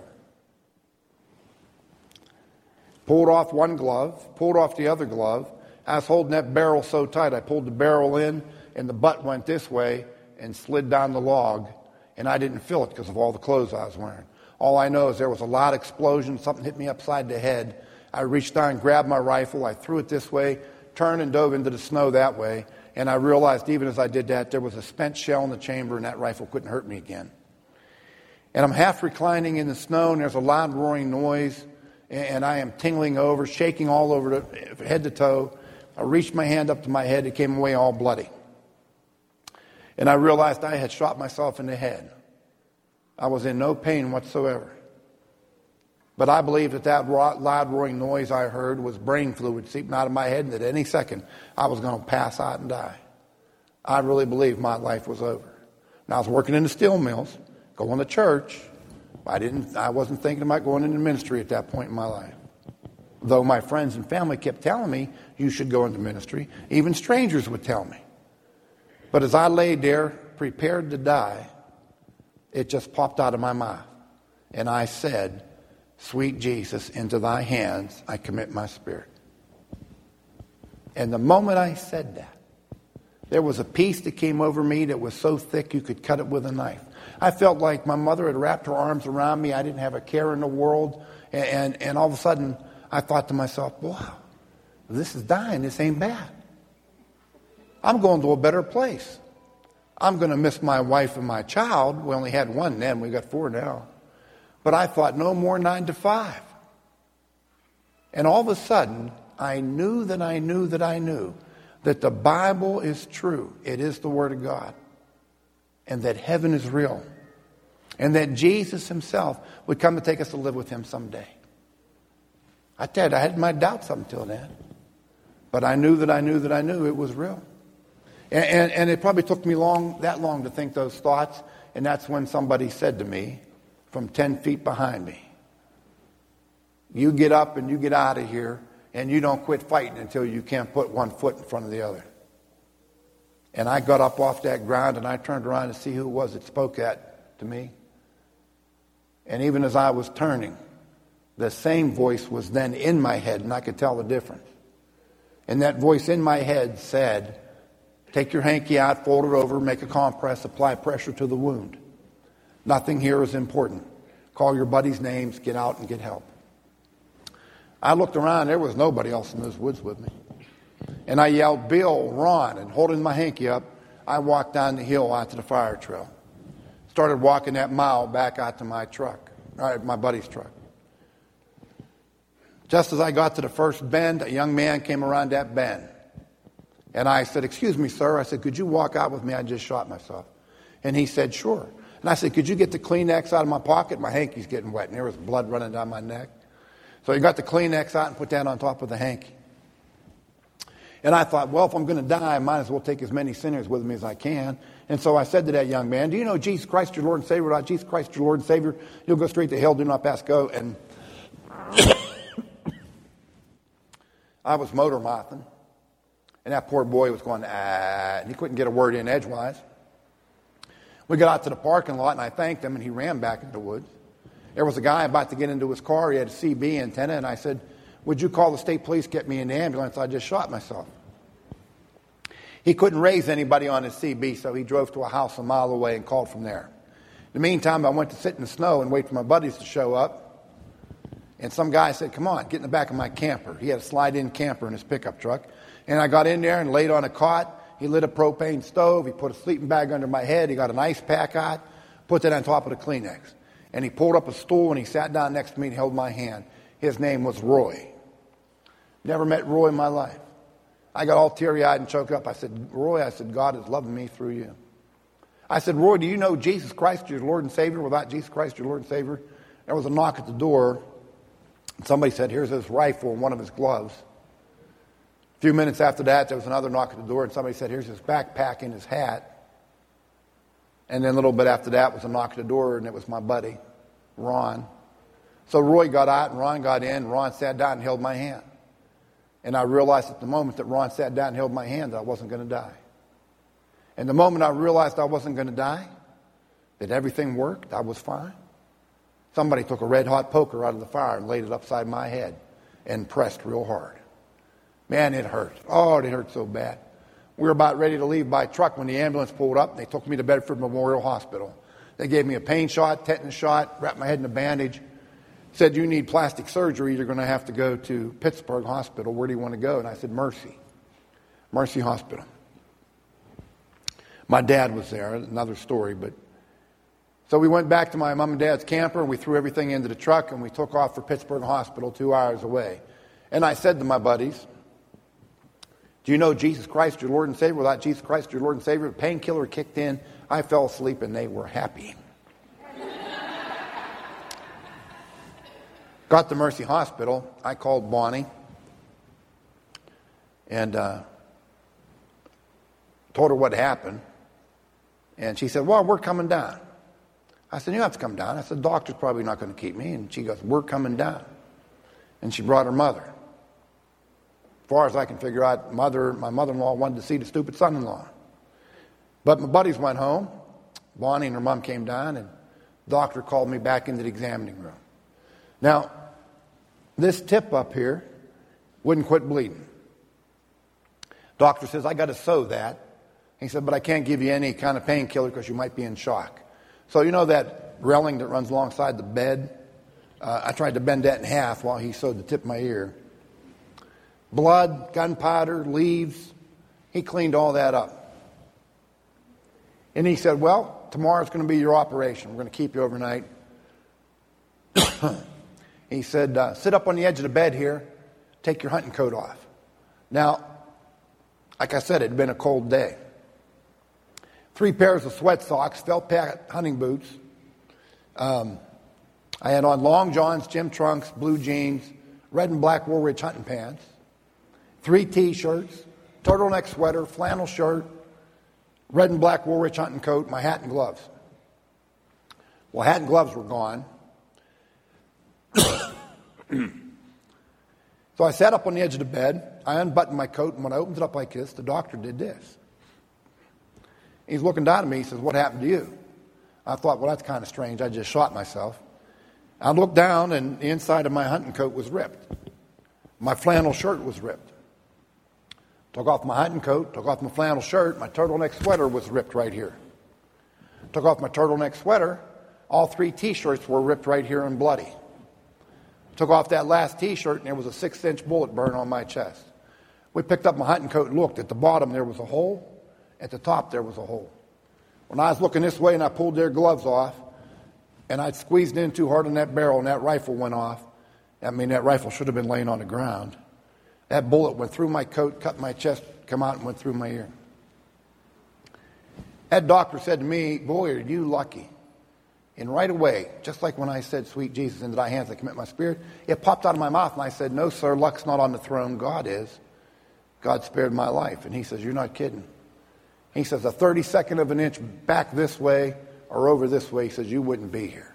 Pulled off one glove, pulled off the other glove. I was holding that barrel so tight, I pulled the barrel in, and the butt went this way and slid down the log, and I didn't feel it because of all the clothes I was wearing. All I know is there was a loud explosion. Something hit me upside the head. I reached down, grabbed my rifle. I threw it this way, turned and dove into the snow that way, and I realized even as I did that, there was a spent shell in the chamber, and that rifle couldn't hurt me again. And I'm half reclining in the snow, and there's a loud roaring noise, and I am tingling over, shaking all over the head to toe. I reached my hand up to my head. It came away all bloody. And I realized I had shot myself in the head. I was in no pain whatsoever. But I believe that loud roaring noise I heard was brain fluid seeping out of my head, and that any second I was going to pass out and die. I really believed my life was over. And I was working in the steel mills, going to church. I wasn't thinking about going into ministry at that point in my life. Though my friends and family kept telling me, you should go into ministry. Even strangers would tell me. But as I lay there, prepared to die, it just popped out of my mouth. And I said, sweet Jesus, into thy hands I commit my spirit. And the moment I said that, there was a peace that came over me that was so thick you could cut it with a knife. I felt like my mother had wrapped her arms around me. I didn't have a care in the world. And all of a sudden, I thought to myself, wow, this is dying. This ain't bad. I'm going to a better place. I'm going to miss my wife and my child. We only had one then. We got 4 now. But I thought, no more 9 to 5. And all of a sudden, I knew that I knew that I knew that the Bible is true. It is the Word of God. And that heaven is real. And that Jesus himself would come to take us to live with him someday. I tell you, I had my doubts up until then. But I knew that I knew that I knew it was real. And it probably took me that long to think those thoughts. And that's when somebody said to me from 10 feet behind me, you get up and you get out of here and you don't quit fighting until you can't put one foot in front of the other. And I got up off that ground and I turned around to see who it was that spoke that to me. And even as I was turning, the same voice was then in my head, and I could tell the difference. And that voice in my head said, take your hanky out, fold it over, make a compress, apply pressure to the wound. Nothing here is important. Call your buddies' names, get out and get help. I looked around, there was nobody else in those woods with me. And I yelled, Bill, Ron, and holding my hanky up, I walked down the hill out to the fire trail. Started walking that mile back out to my truck, my buddy's truck. Just as I got to the first bend, a young man came around that bend. And I said, excuse me, sir. I said, could you walk out with me? I just shot myself. And he said, sure. And I said, could you get the Kleenex out of my pocket? My hanky's getting wet, and there was blood running down my neck. So he got the Kleenex out and put that on top of the hanky. And I thought, well, if I'm going to die, I might as well take as many sinners with me as I can. And so I said to that young man, do you know Jesus Christ your Lord and Savior? Without Jesus Christ your Lord and Savior, you'll go straight to hell, do not pass go. And I was motor mouthing. And that poor boy was going, and he couldn't get a word in edgewise. We got out to the parking lot, and I thanked him, and he ran back into the woods. There was a guy about to get into his car. He had a CB antenna, and I said, would you call the state police, get me in the ambulance? I just shot myself. He couldn't raise anybody on his CB, so he drove to a house a mile away and called from there. In the meantime, I went to sit in the snow and wait for my buddies to show up. And some guy said, come on, get in the back of my camper. He had a slide-in camper in his pickup truck. And I got in there and laid on a cot. He lit a propane stove. He put a sleeping bag under my head. He got an ice pack out, put that on top of the Kleenex. And he pulled up a stool and he sat down next to me and held my hand. His name was Roy. Never met Roy in my life. I got all teary-eyed and choked up. I said, Roy, I said, God is loving me through you. I said, Roy, do you know Jesus Christ, your Lord and Savior? Without Jesus Christ, your Lord and Savior? There was a knock at the door. Somebody said, here's his rifle and one of his gloves. A few minutes after that, there was another knock at the door, and somebody said, here's his backpack and his hat. And then a little bit after that was a knock at the door, and it was my buddy, Ron. So Roy got out, and Ron got in. Ron sat down and held my hand. And I realized at the moment that Ron sat down and held my hand that I wasn't going to die. And the moment I realized I wasn't going to die, that everything worked, I was fine. Somebody took a red-hot poker out of the fire and laid it upside my head and pressed real hard. Man, it hurt. Oh, it hurt so bad. We were about ready to leave by truck when the ambulance pulled up, and they took me to Bedford Memorial Hospital. They gave me a pain shot, tetanus shot, wrapped my head in a bandage, said, you need plastic surgery. You're going to have to go to Pittsburgh Hospital. Where do you want to go? And I said, Mercy Hospital. My dad was there. Another story, but so we went back to my mom and dad's camper, and we threw everything into the truck, and we took off for Pittsburgh Hospital, 2 hours away. And I said to my buddies, do you know Jesus Christ, your Lord and Savior? Without Jesus Christ, your Lord and Savior, the painkiller kicked in. I fell asleep, and they were happy. Got to Mercy Hospital. I called Bonnie and told her what happened. And she said, well, we're coming down. I said, you don't have to come down. I said, the doctor's probably not going to keep me. And she goes, we're coming down. And she brought her mother. As far as I can figure out, my mother-in-law wanted to see the stupid son-in-law. But my buddies went home. Bonnie and her mom came down, and the doctor called me back into the examining room. Now, this tip up here wouldn't quit bleeding. Doctor says, I got to sew that. He said, but I can't give you any kind of painkiller because you might be in shock. So you know that railing that runs alongside the bed? I tried to bend that in half while he sewed the tip of my ear. Blood, gunpowder, leaves. He cleaned all that up. And he said, well, tomorrow's going to be your operation. We're going to keep you overnight. He said, sit up on the edge of the bed here, take your hunting coat off. Now, like I said, it had been a cold day. 3 pairs of sweat socks, felt pack hunting boots. I had on long johns, gym trunks, blue jeans, red and black Woolrich hunting pants, 3 T-shirts, turtleneck sweater, flannel shirt, red and black Woolrich hunting coat, my hat and gloves. Well, hat and gloves were gone. So I sat up on the edge of the bed. I unbuttoned my coat, and when I opened it up like this, the doctor did this. He's looking down at me. He says, what happened to you? I thought, well, that's kind of strange. I just shot myself. I looked down, and the inside of my hunting coat was ripped. My flannel shirt was ripped. Took off my hunting coat, took off my flannel shirt. My turtleneck sweater was ripped right here. Took off my turtleneck sweater. All 3 T-shirts were ripped right here and bloody. Took off that last T-shirt, and there was a 6-inch bullet burn on my chest. We picked up my hunting coat and looked. At the bottom, there was a hole. At the top, there was a hole. When I was looking this way and I pulled their gloves off, and I'd squeezed in too hard on that barrel, and that rifle went off. I mean, that rifle should have been laying on the ground. That bullet went through my coat, cut my chest, come out and went through my ear. That doctor said to me, boy, are you lucky. And right away, just like when I said, sweet Jesus, into thy hands I commit my spirit, it popped out of my mouth, and I said, no, sir, luck's not on the throne, God is. God spared my life. And he says, you're not kidding. He says, a 32nd of an inch back this way or over this way, he says, you wouldn't be here.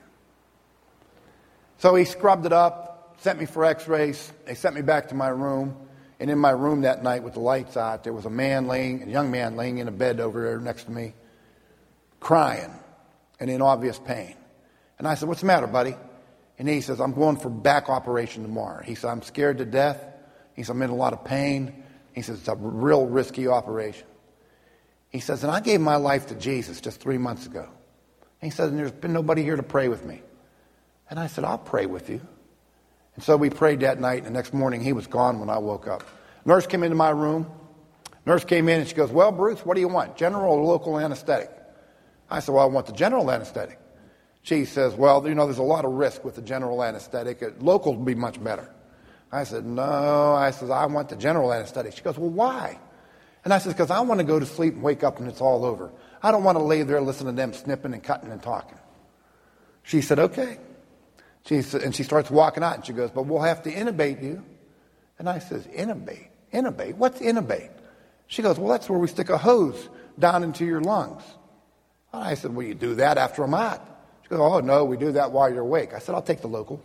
So he scrubbed it up, sent me for x-rays. They sent me back to my room. And in my room that night with the lights out, there was a young man laying in a bed over there next to me, crying and in obvious pain. And I said, what's the matter, buddy? And he says, I'm going for back operation tomorrow. He said, I'm scared to death. He said, I'm in a lot of pain. He says, it's a real risky operation. He says, and I gave my life to Jesus just 3 months ago. And he says, and there's been nobody here to pray with me. And I said, I'll pray with you. And so we prayed that night, and the next morning he was gone when I woke up. Nurse came into my room. Nurse came in and she goes, well, Bruce, what do you want, general or local anesthetic? I said, well, I want the general anesthetic. She says, well, you know, there's a lot of risk with the general anesthetic. Local would be much better. I said, no. I said, I want the general anesthetic. She goes, well, why? And I said, because I want to go to sleep and wake up and it's all over. I don't want to lay there listening to them snipping and cutting and talking. She said, okay. And she starts walking out and she goes, but we'll have to intubate you. And I says, intubate? Intubate? What's intubate? She goes, well, that's where we stick a hose down into your lungs. And I said, well, you do that after I'm out. She goes, oh, no, we do that while you're awake. I said, I'll take the local.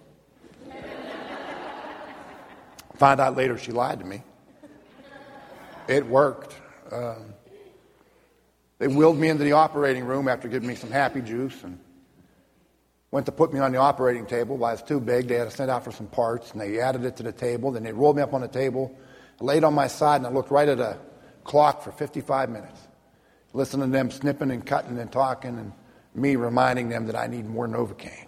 Found out later she lied to me. It worked. They wheeled me into the operating room after giving me some happy juice and went to put me on the operating table. Well, I was too big. They had to send out for some parts, and they added it to the table. Then they rolled me up on the table, laid on my side, and I looked right at a clock for 55 minutes, listening to them snipping and cutting and talking, and me reminding them that I need more Novocaine.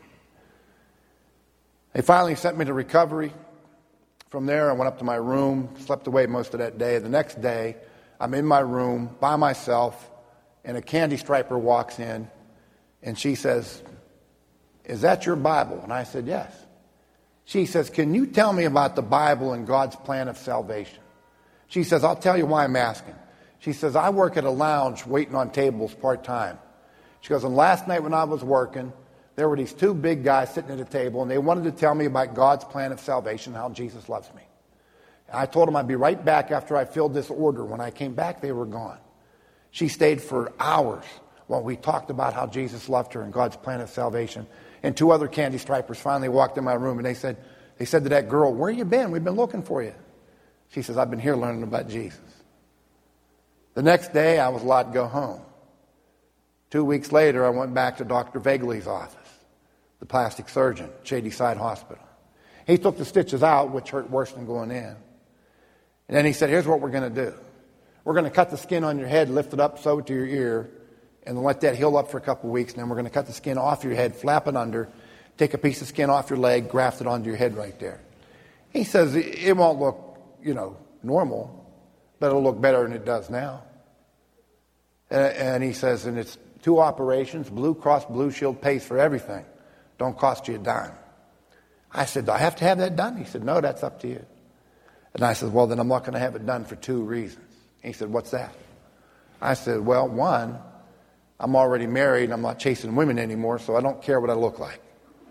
They finally sent me to recovery. From there, I went up to my room, slept away most of that day. The next day, I'm in my room by myself, and a candy striper walks in, and she says, is that your Bible? And I said, yes. She says, can you tell me about the Bible and God's plan of salvation? She says, I'll tell you why I'm asking. She says, I work at a lounge waiting on tables part-time. She goes, and last night when I was working, there were these 2 big guys sitting at a table, and they wanted to tell me about God's plan of salvation, how Jesus loves me. And I told them I'd be right back after I filled this order. When I came back, they were gone. She stayed for hours while we talked about how Jesus loved her and God's plan of salvation. And 2 other candy stripers finally walked in my room, and they said to that girl, where you been? We've been looking for you. She says, I've been here learning about Jesus. The next day, I was allowed to go home. 2 weeks later, I went back to Dr. Vegley's office, the plastic surgeon, Shadyside Hospital. He took the stitches out, which hurt worse than going in. And then he said, here's what we're going to do. We're going to cut the skin on your head, lift it up, sew it to your ear, and then let that heal up for a couple of weeks. And then we're going to cut the skin off your head, flap it under, take a piece of skin off your leg, graft it onto your head right there. He says it won't look, normal, but it'll look better than it does now. And he says, and it's 2 operations. Blue Cross Blue Shield pays for everything. Don't cost you a dime. I said, do I have to have that done? He said, no, that's up to you. And I said, well, then I'm not going to have it done for 2 reasons. He said, what's that? I said, well, one, I'm already married and I'm not chasing women anymore, so I don't care what I look like.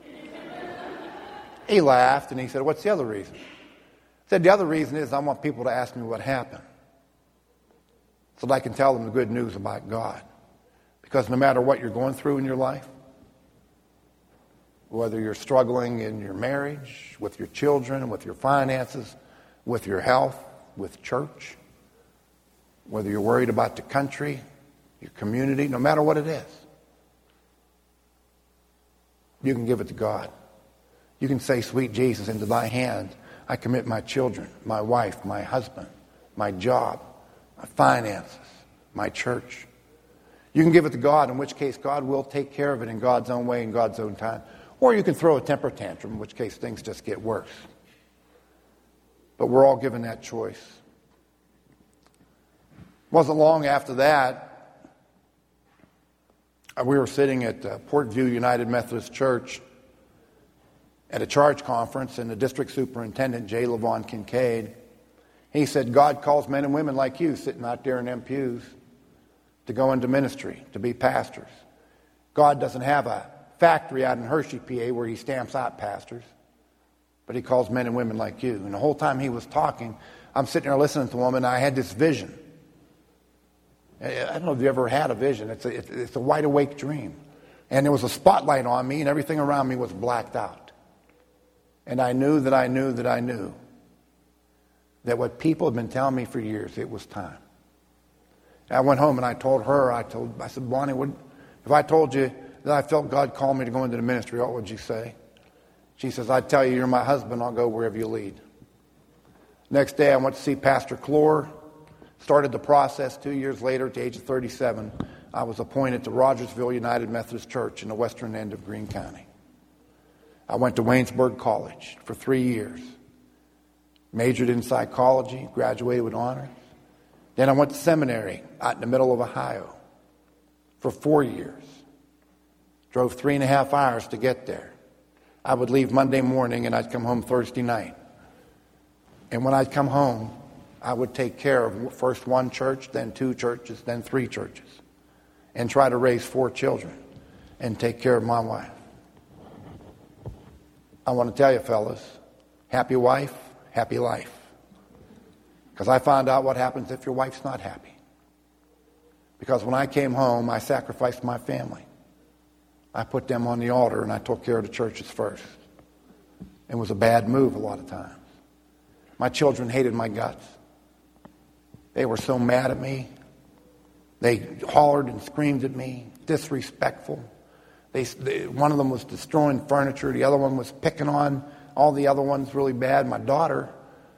He laughed and he said, what's the other reason? I said, the other reason is I want people to ask me what happened so that I can tell them the good news about God. Because no matter what you're going through in your life, whether you're struggling in your marriage, with your children, with your finances, with your health, with church, whether you're worried about the country, your community, no matter what it is, you can give it to God. You can say, sweet Jesus, into thy hand I commit my children, my wife, my husband, my job, my finances, my church. You can give it to God, in which case God will take care of it in God's own way, in God's own time. Or you can throw a temper tantrum, in which case things just get worse. But we're all given that choice. Wasn't long after that, we were sitting at Portview United Methodist Church at a charge conference, and the district superintendent, J. LaVon Kincaid, he said, God calls men and women like you sitting out there in them pews to go into ministry, to be pastors. God doesn't have a factory out in Hershey, PA, where he stamps out pastors, but he calls men and women like you. And the whole time he was talking, I'm sitting there listening to him, and I had this vision. I don't know if you ever had a vision. It's a wide awake dream. And there was a spotlight on me, and everything around me was blacked out. And I knew that I knew that I knew that what people had been telling me for years, it was time. And I went home and I told her, I said, Bonnie, if I told you that I felt God called me to go into the ministry, what would you say? She says, I'd tell you you're my husband, I'll go wherever you lead. Next day I went to see Pastor Clore, started the process. 2 years later, at the age of 37, I was appointed to Rogersville United Methodist Church in the western end of Greene County. I went to Waynesburg College for 3 years. Majored in psychology, graduated with honors. Then I went to seminary out in the middle of Ohio for 4 years. Drove 3.5 hours to get there. I would leave Monday morning and I'd come home Thursday night. And when I'd come home, I would take care of first 1 church, then 2 churches, then 3 churches, and try to raise 4 children and take care of my wife. I want to tell you, fellas, happy wife, happy life. Because I found out what happens if your wife's not happy. Because when I came home, I sacrificed my family. I put them on the altar and I took care of the churches first. It was a bad move a lot of times. My children hated my guts. They were so mad at me. They hollered and screamed at me, disrespectful. One of them was destroying furniture. The other one was picking on all the other ones really bad. My daughter,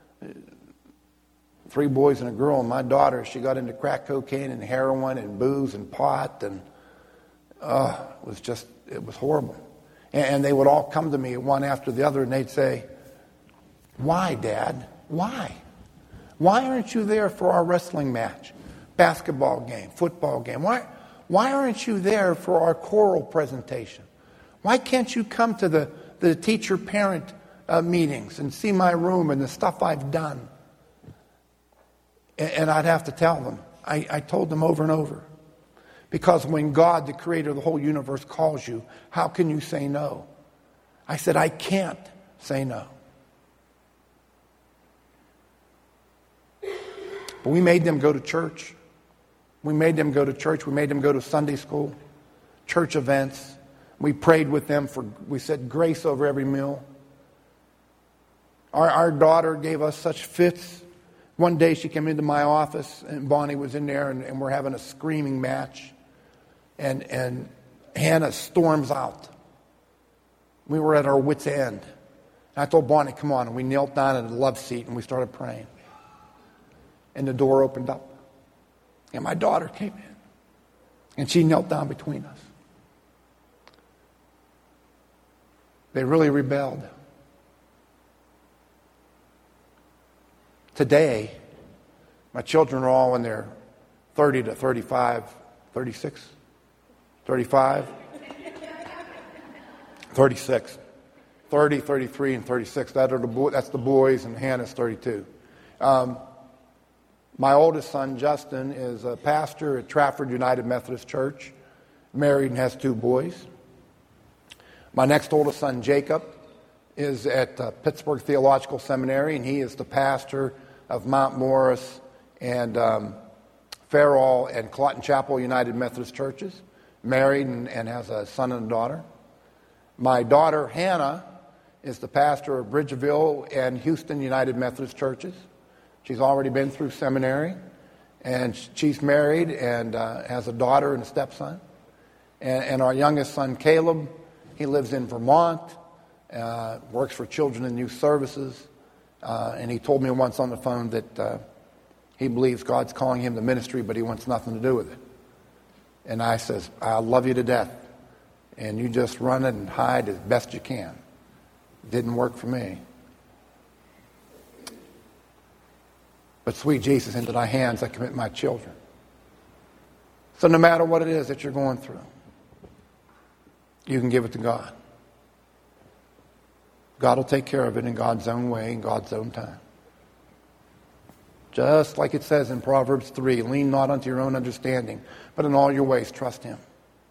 3 boys and a girl, and my daughter, she got into crack cocaine and heroin and booze and pot, and it was horrible. And they would all come to me one after the other, and they'd say, why, Dad? Why? Why aren't you there for our wrestling match, basketball game, football game? Why aren't you there for our choral presentation? Why can't you come to the teacher-parent meetings and see my room and the stuff I've done? And I'd have to tell them. I told them over and over. Because when God, the creator of the whole universe, calls you, how can you say no? I said, I can't say no. But we made them go to church. We made them go to church. We made them go to Sunday school, church events. We prayed with them. We said grace over every meal. Our daughter gave us such fits. One day she came into my office, and Bonnie was in there, and we're having a screaming match. And Hannah storms out. We were at our wits' end. And I told Bonnie, come on. And we knelt down in the love seat, and we started praying. And the door opened up. And my daughter came in. And she knelt down between us. They really rebelled. Today, my children are all in their 30 to 35, 36, 35, 36, 30, 33, and 36. That's the boys, and Hannah's 32. My oldest son, Justin, is a pastor at Trafford United Methodist Church, married and has 2 boys. My next oldest son, Jacob, is at Pittsburgh Theological Seminary, and he is the pastor of Mount Morris and Farrell and Clotton Chapel United Methodist Churches, married and has a son and a daughter. My daughter, Hannah, is the pastor of Bridgeville and Houston United Methodist Churches. She's already been through seminary, and she's married and has a daughter and a stepson. And our youngest son, Caleb, he lives in Vermont, works for Children and Youth Services, and he told me once on the phone that he believes God's calling him to ministry, but he wants nothing to do with it. And I says, I love you to death, and you just run it and hide as best you can. Didn't work for me. But sweet Jesus, into thy hands I commit my children. So no matter what it is that you're going through, you can give it to God. God will take care of it in God's own way, in God's own time. Just like it says in Proverbs 3, lean not unto your own understanding, but in all your ways trust him.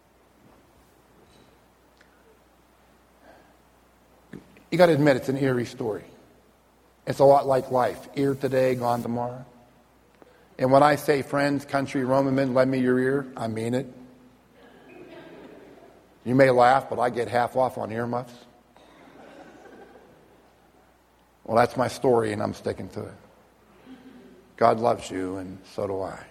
You got to admit it's an eerie story. It's a lot like life. Here today, gone tomorrow. And when I say friends, country, Roman, lend me your ear, I mean it. You may laugh, but I get half off on earmuffs. Well, that's my story, and I'm sticking to it. God loves you, and so do I.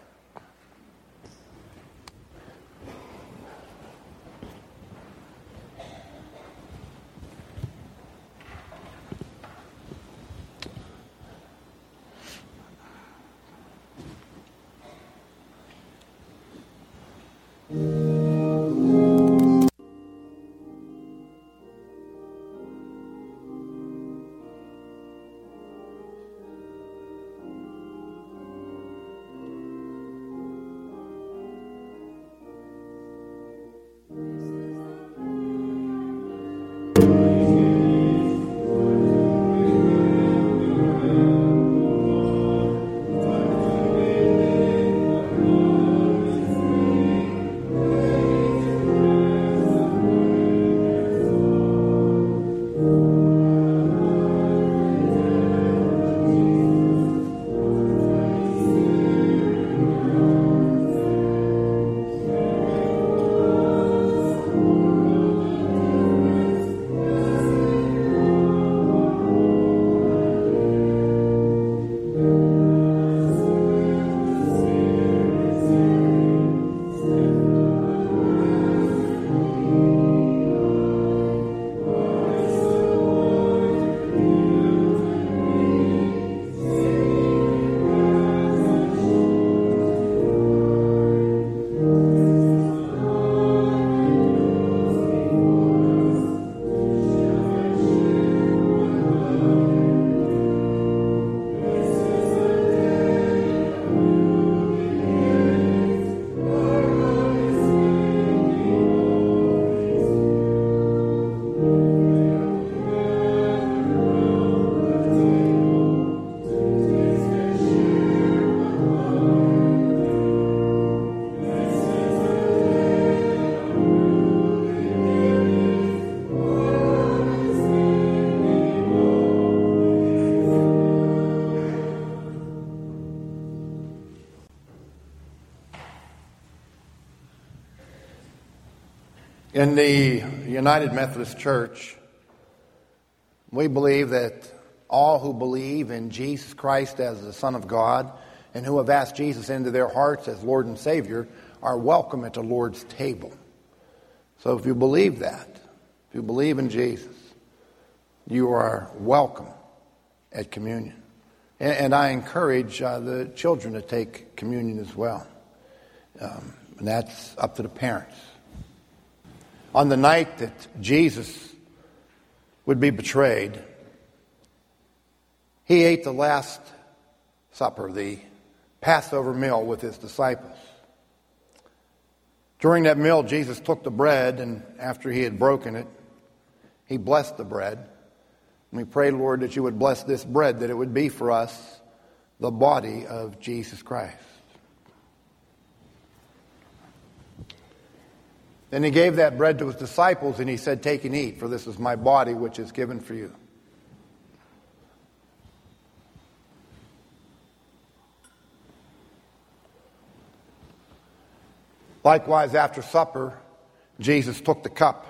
In the United Methodist Church, we believe that all who believe in Jesus Christ as the Son of God and who have asked Jesus into their hearts as Lord and Savior are welcome at the Lord's table. So if you believe that, if you believe in Jesus, you are welcome at communion. And I encourage the children to take communion as well. And that's up to the parents. On the night that Jesus would be betrayed, he ate the Last Supper, the Passover meal, with his disciples. During that meal, Jesus took the bread, and after he had broken it, he blessed the bread, We pray, Lord, that you would bless this bread, that it would be for us the body of Jesus Christ. Then he gave that bread to his disciples, and he said, "Take and eat, for this is my body, which is given for you." Likewise, after supper, Jesus took the cup.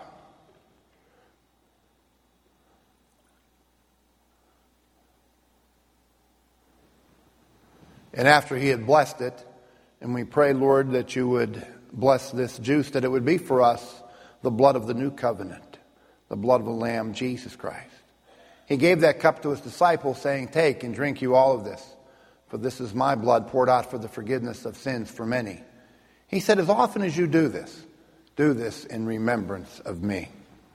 And after he had blessed it, and we pray, Lord, that you would bless this juice, that it would be for us the blood of the new covenant, the blood of the Lamb, Jesus Christ. He gave that cup to his disciples, saying, "Take and drink you all of this, for this is my blood poured out for the forgiveness of sins for many." He said, "As often as you do this in remembrance of me."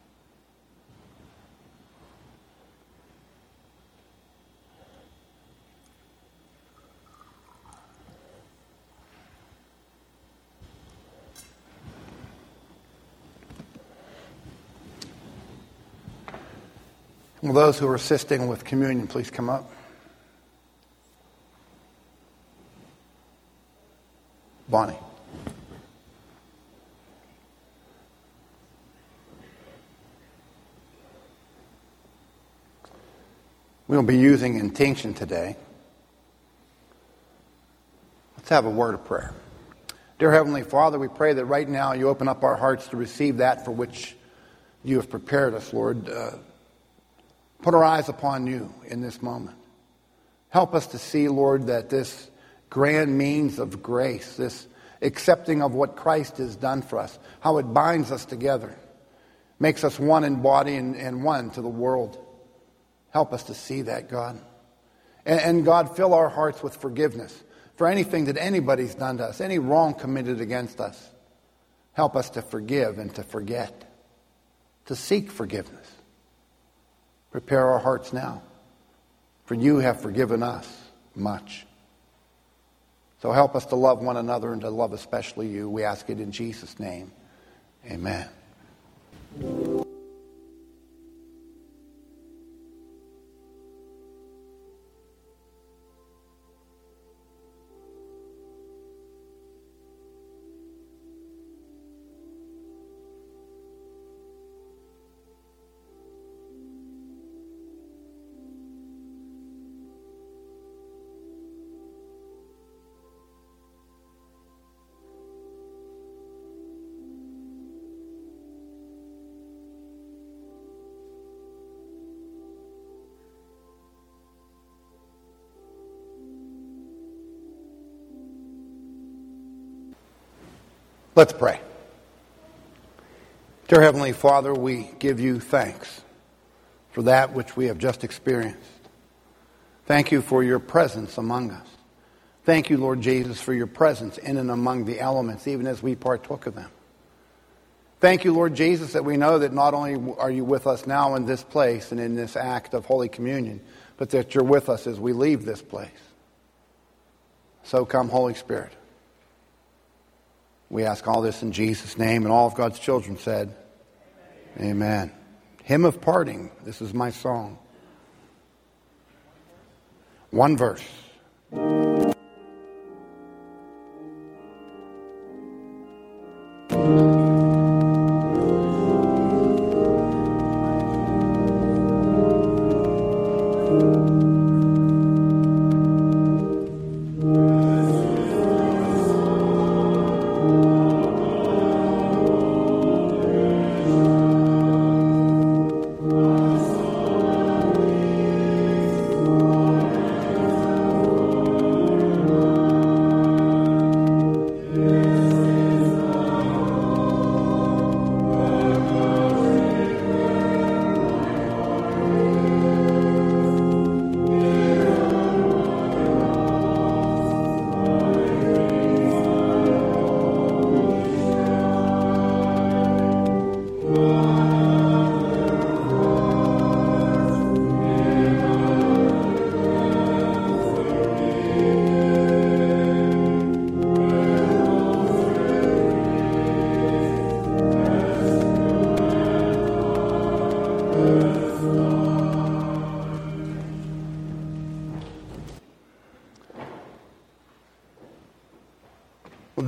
Will those who are assisting with communion please come up? Bonnie. We'll be using intinction today. Let's have a word of prayer. Dear Heavenly Father, we pray that right now you open up our hearts to receive that for which you have prepared us, Lord. Put our eyes upon you in this moment. Help us to see, Lord, that this grand means of grace, this accepting of what Christ has done for us, how it binds us together, makes us one in body and one to the world. Help us to see that, God. And God, fill our hearts with forgiveness for anything that anybody's done to us, any wrong committed against us. Help us to forgive and to forget, to seek forgiveness. Prepare our hearts now, for you have forgiven us much. So help us to love one another and to love especially you. We ask it in Jesus' name. Amen. Let's pray. Dear Heavenly Father, we give you thanks for that which we have just experienced. Thank you for your presence among us. Thank you, Lord Jesus, for your presence in and among the elements, even as we partook of them. Thank you, Lord Jesus, that we know that not only are you with us now in this place and in this act of Holy Communion, but that you're with us as we leave this place. So come, Holy Spirit. We ask all this in Jesus' name, and all of God's children said, Amen. Hymn of Parting. This is my song. One verse.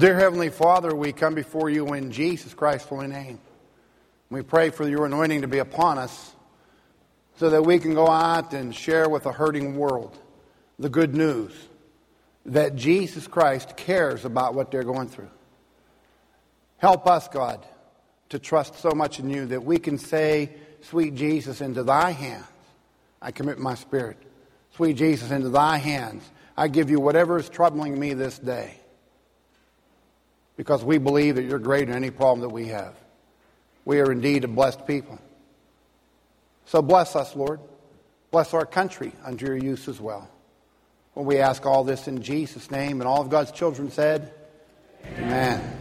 Dear Heavenly Father, we come before you in Jesus Christ's holy name. We pray for your anointing to be upon us so that we can go out and share with a hurting world the good news that Jesus Christ cares about what they're going through. Help us, God, to trust so much in you that we can say, sweet Jesus, into thy hands I commit my spirit. Sweet Jesus, into thy hands I give you whatever is troubling me this day. Because we believe that you're greater than any problem that we have. We are indeed a blessed people. So bless us, Lord. Bless our country under your use as well. Well, we ask all this in Jesus' name, and all of God's children said, Amen.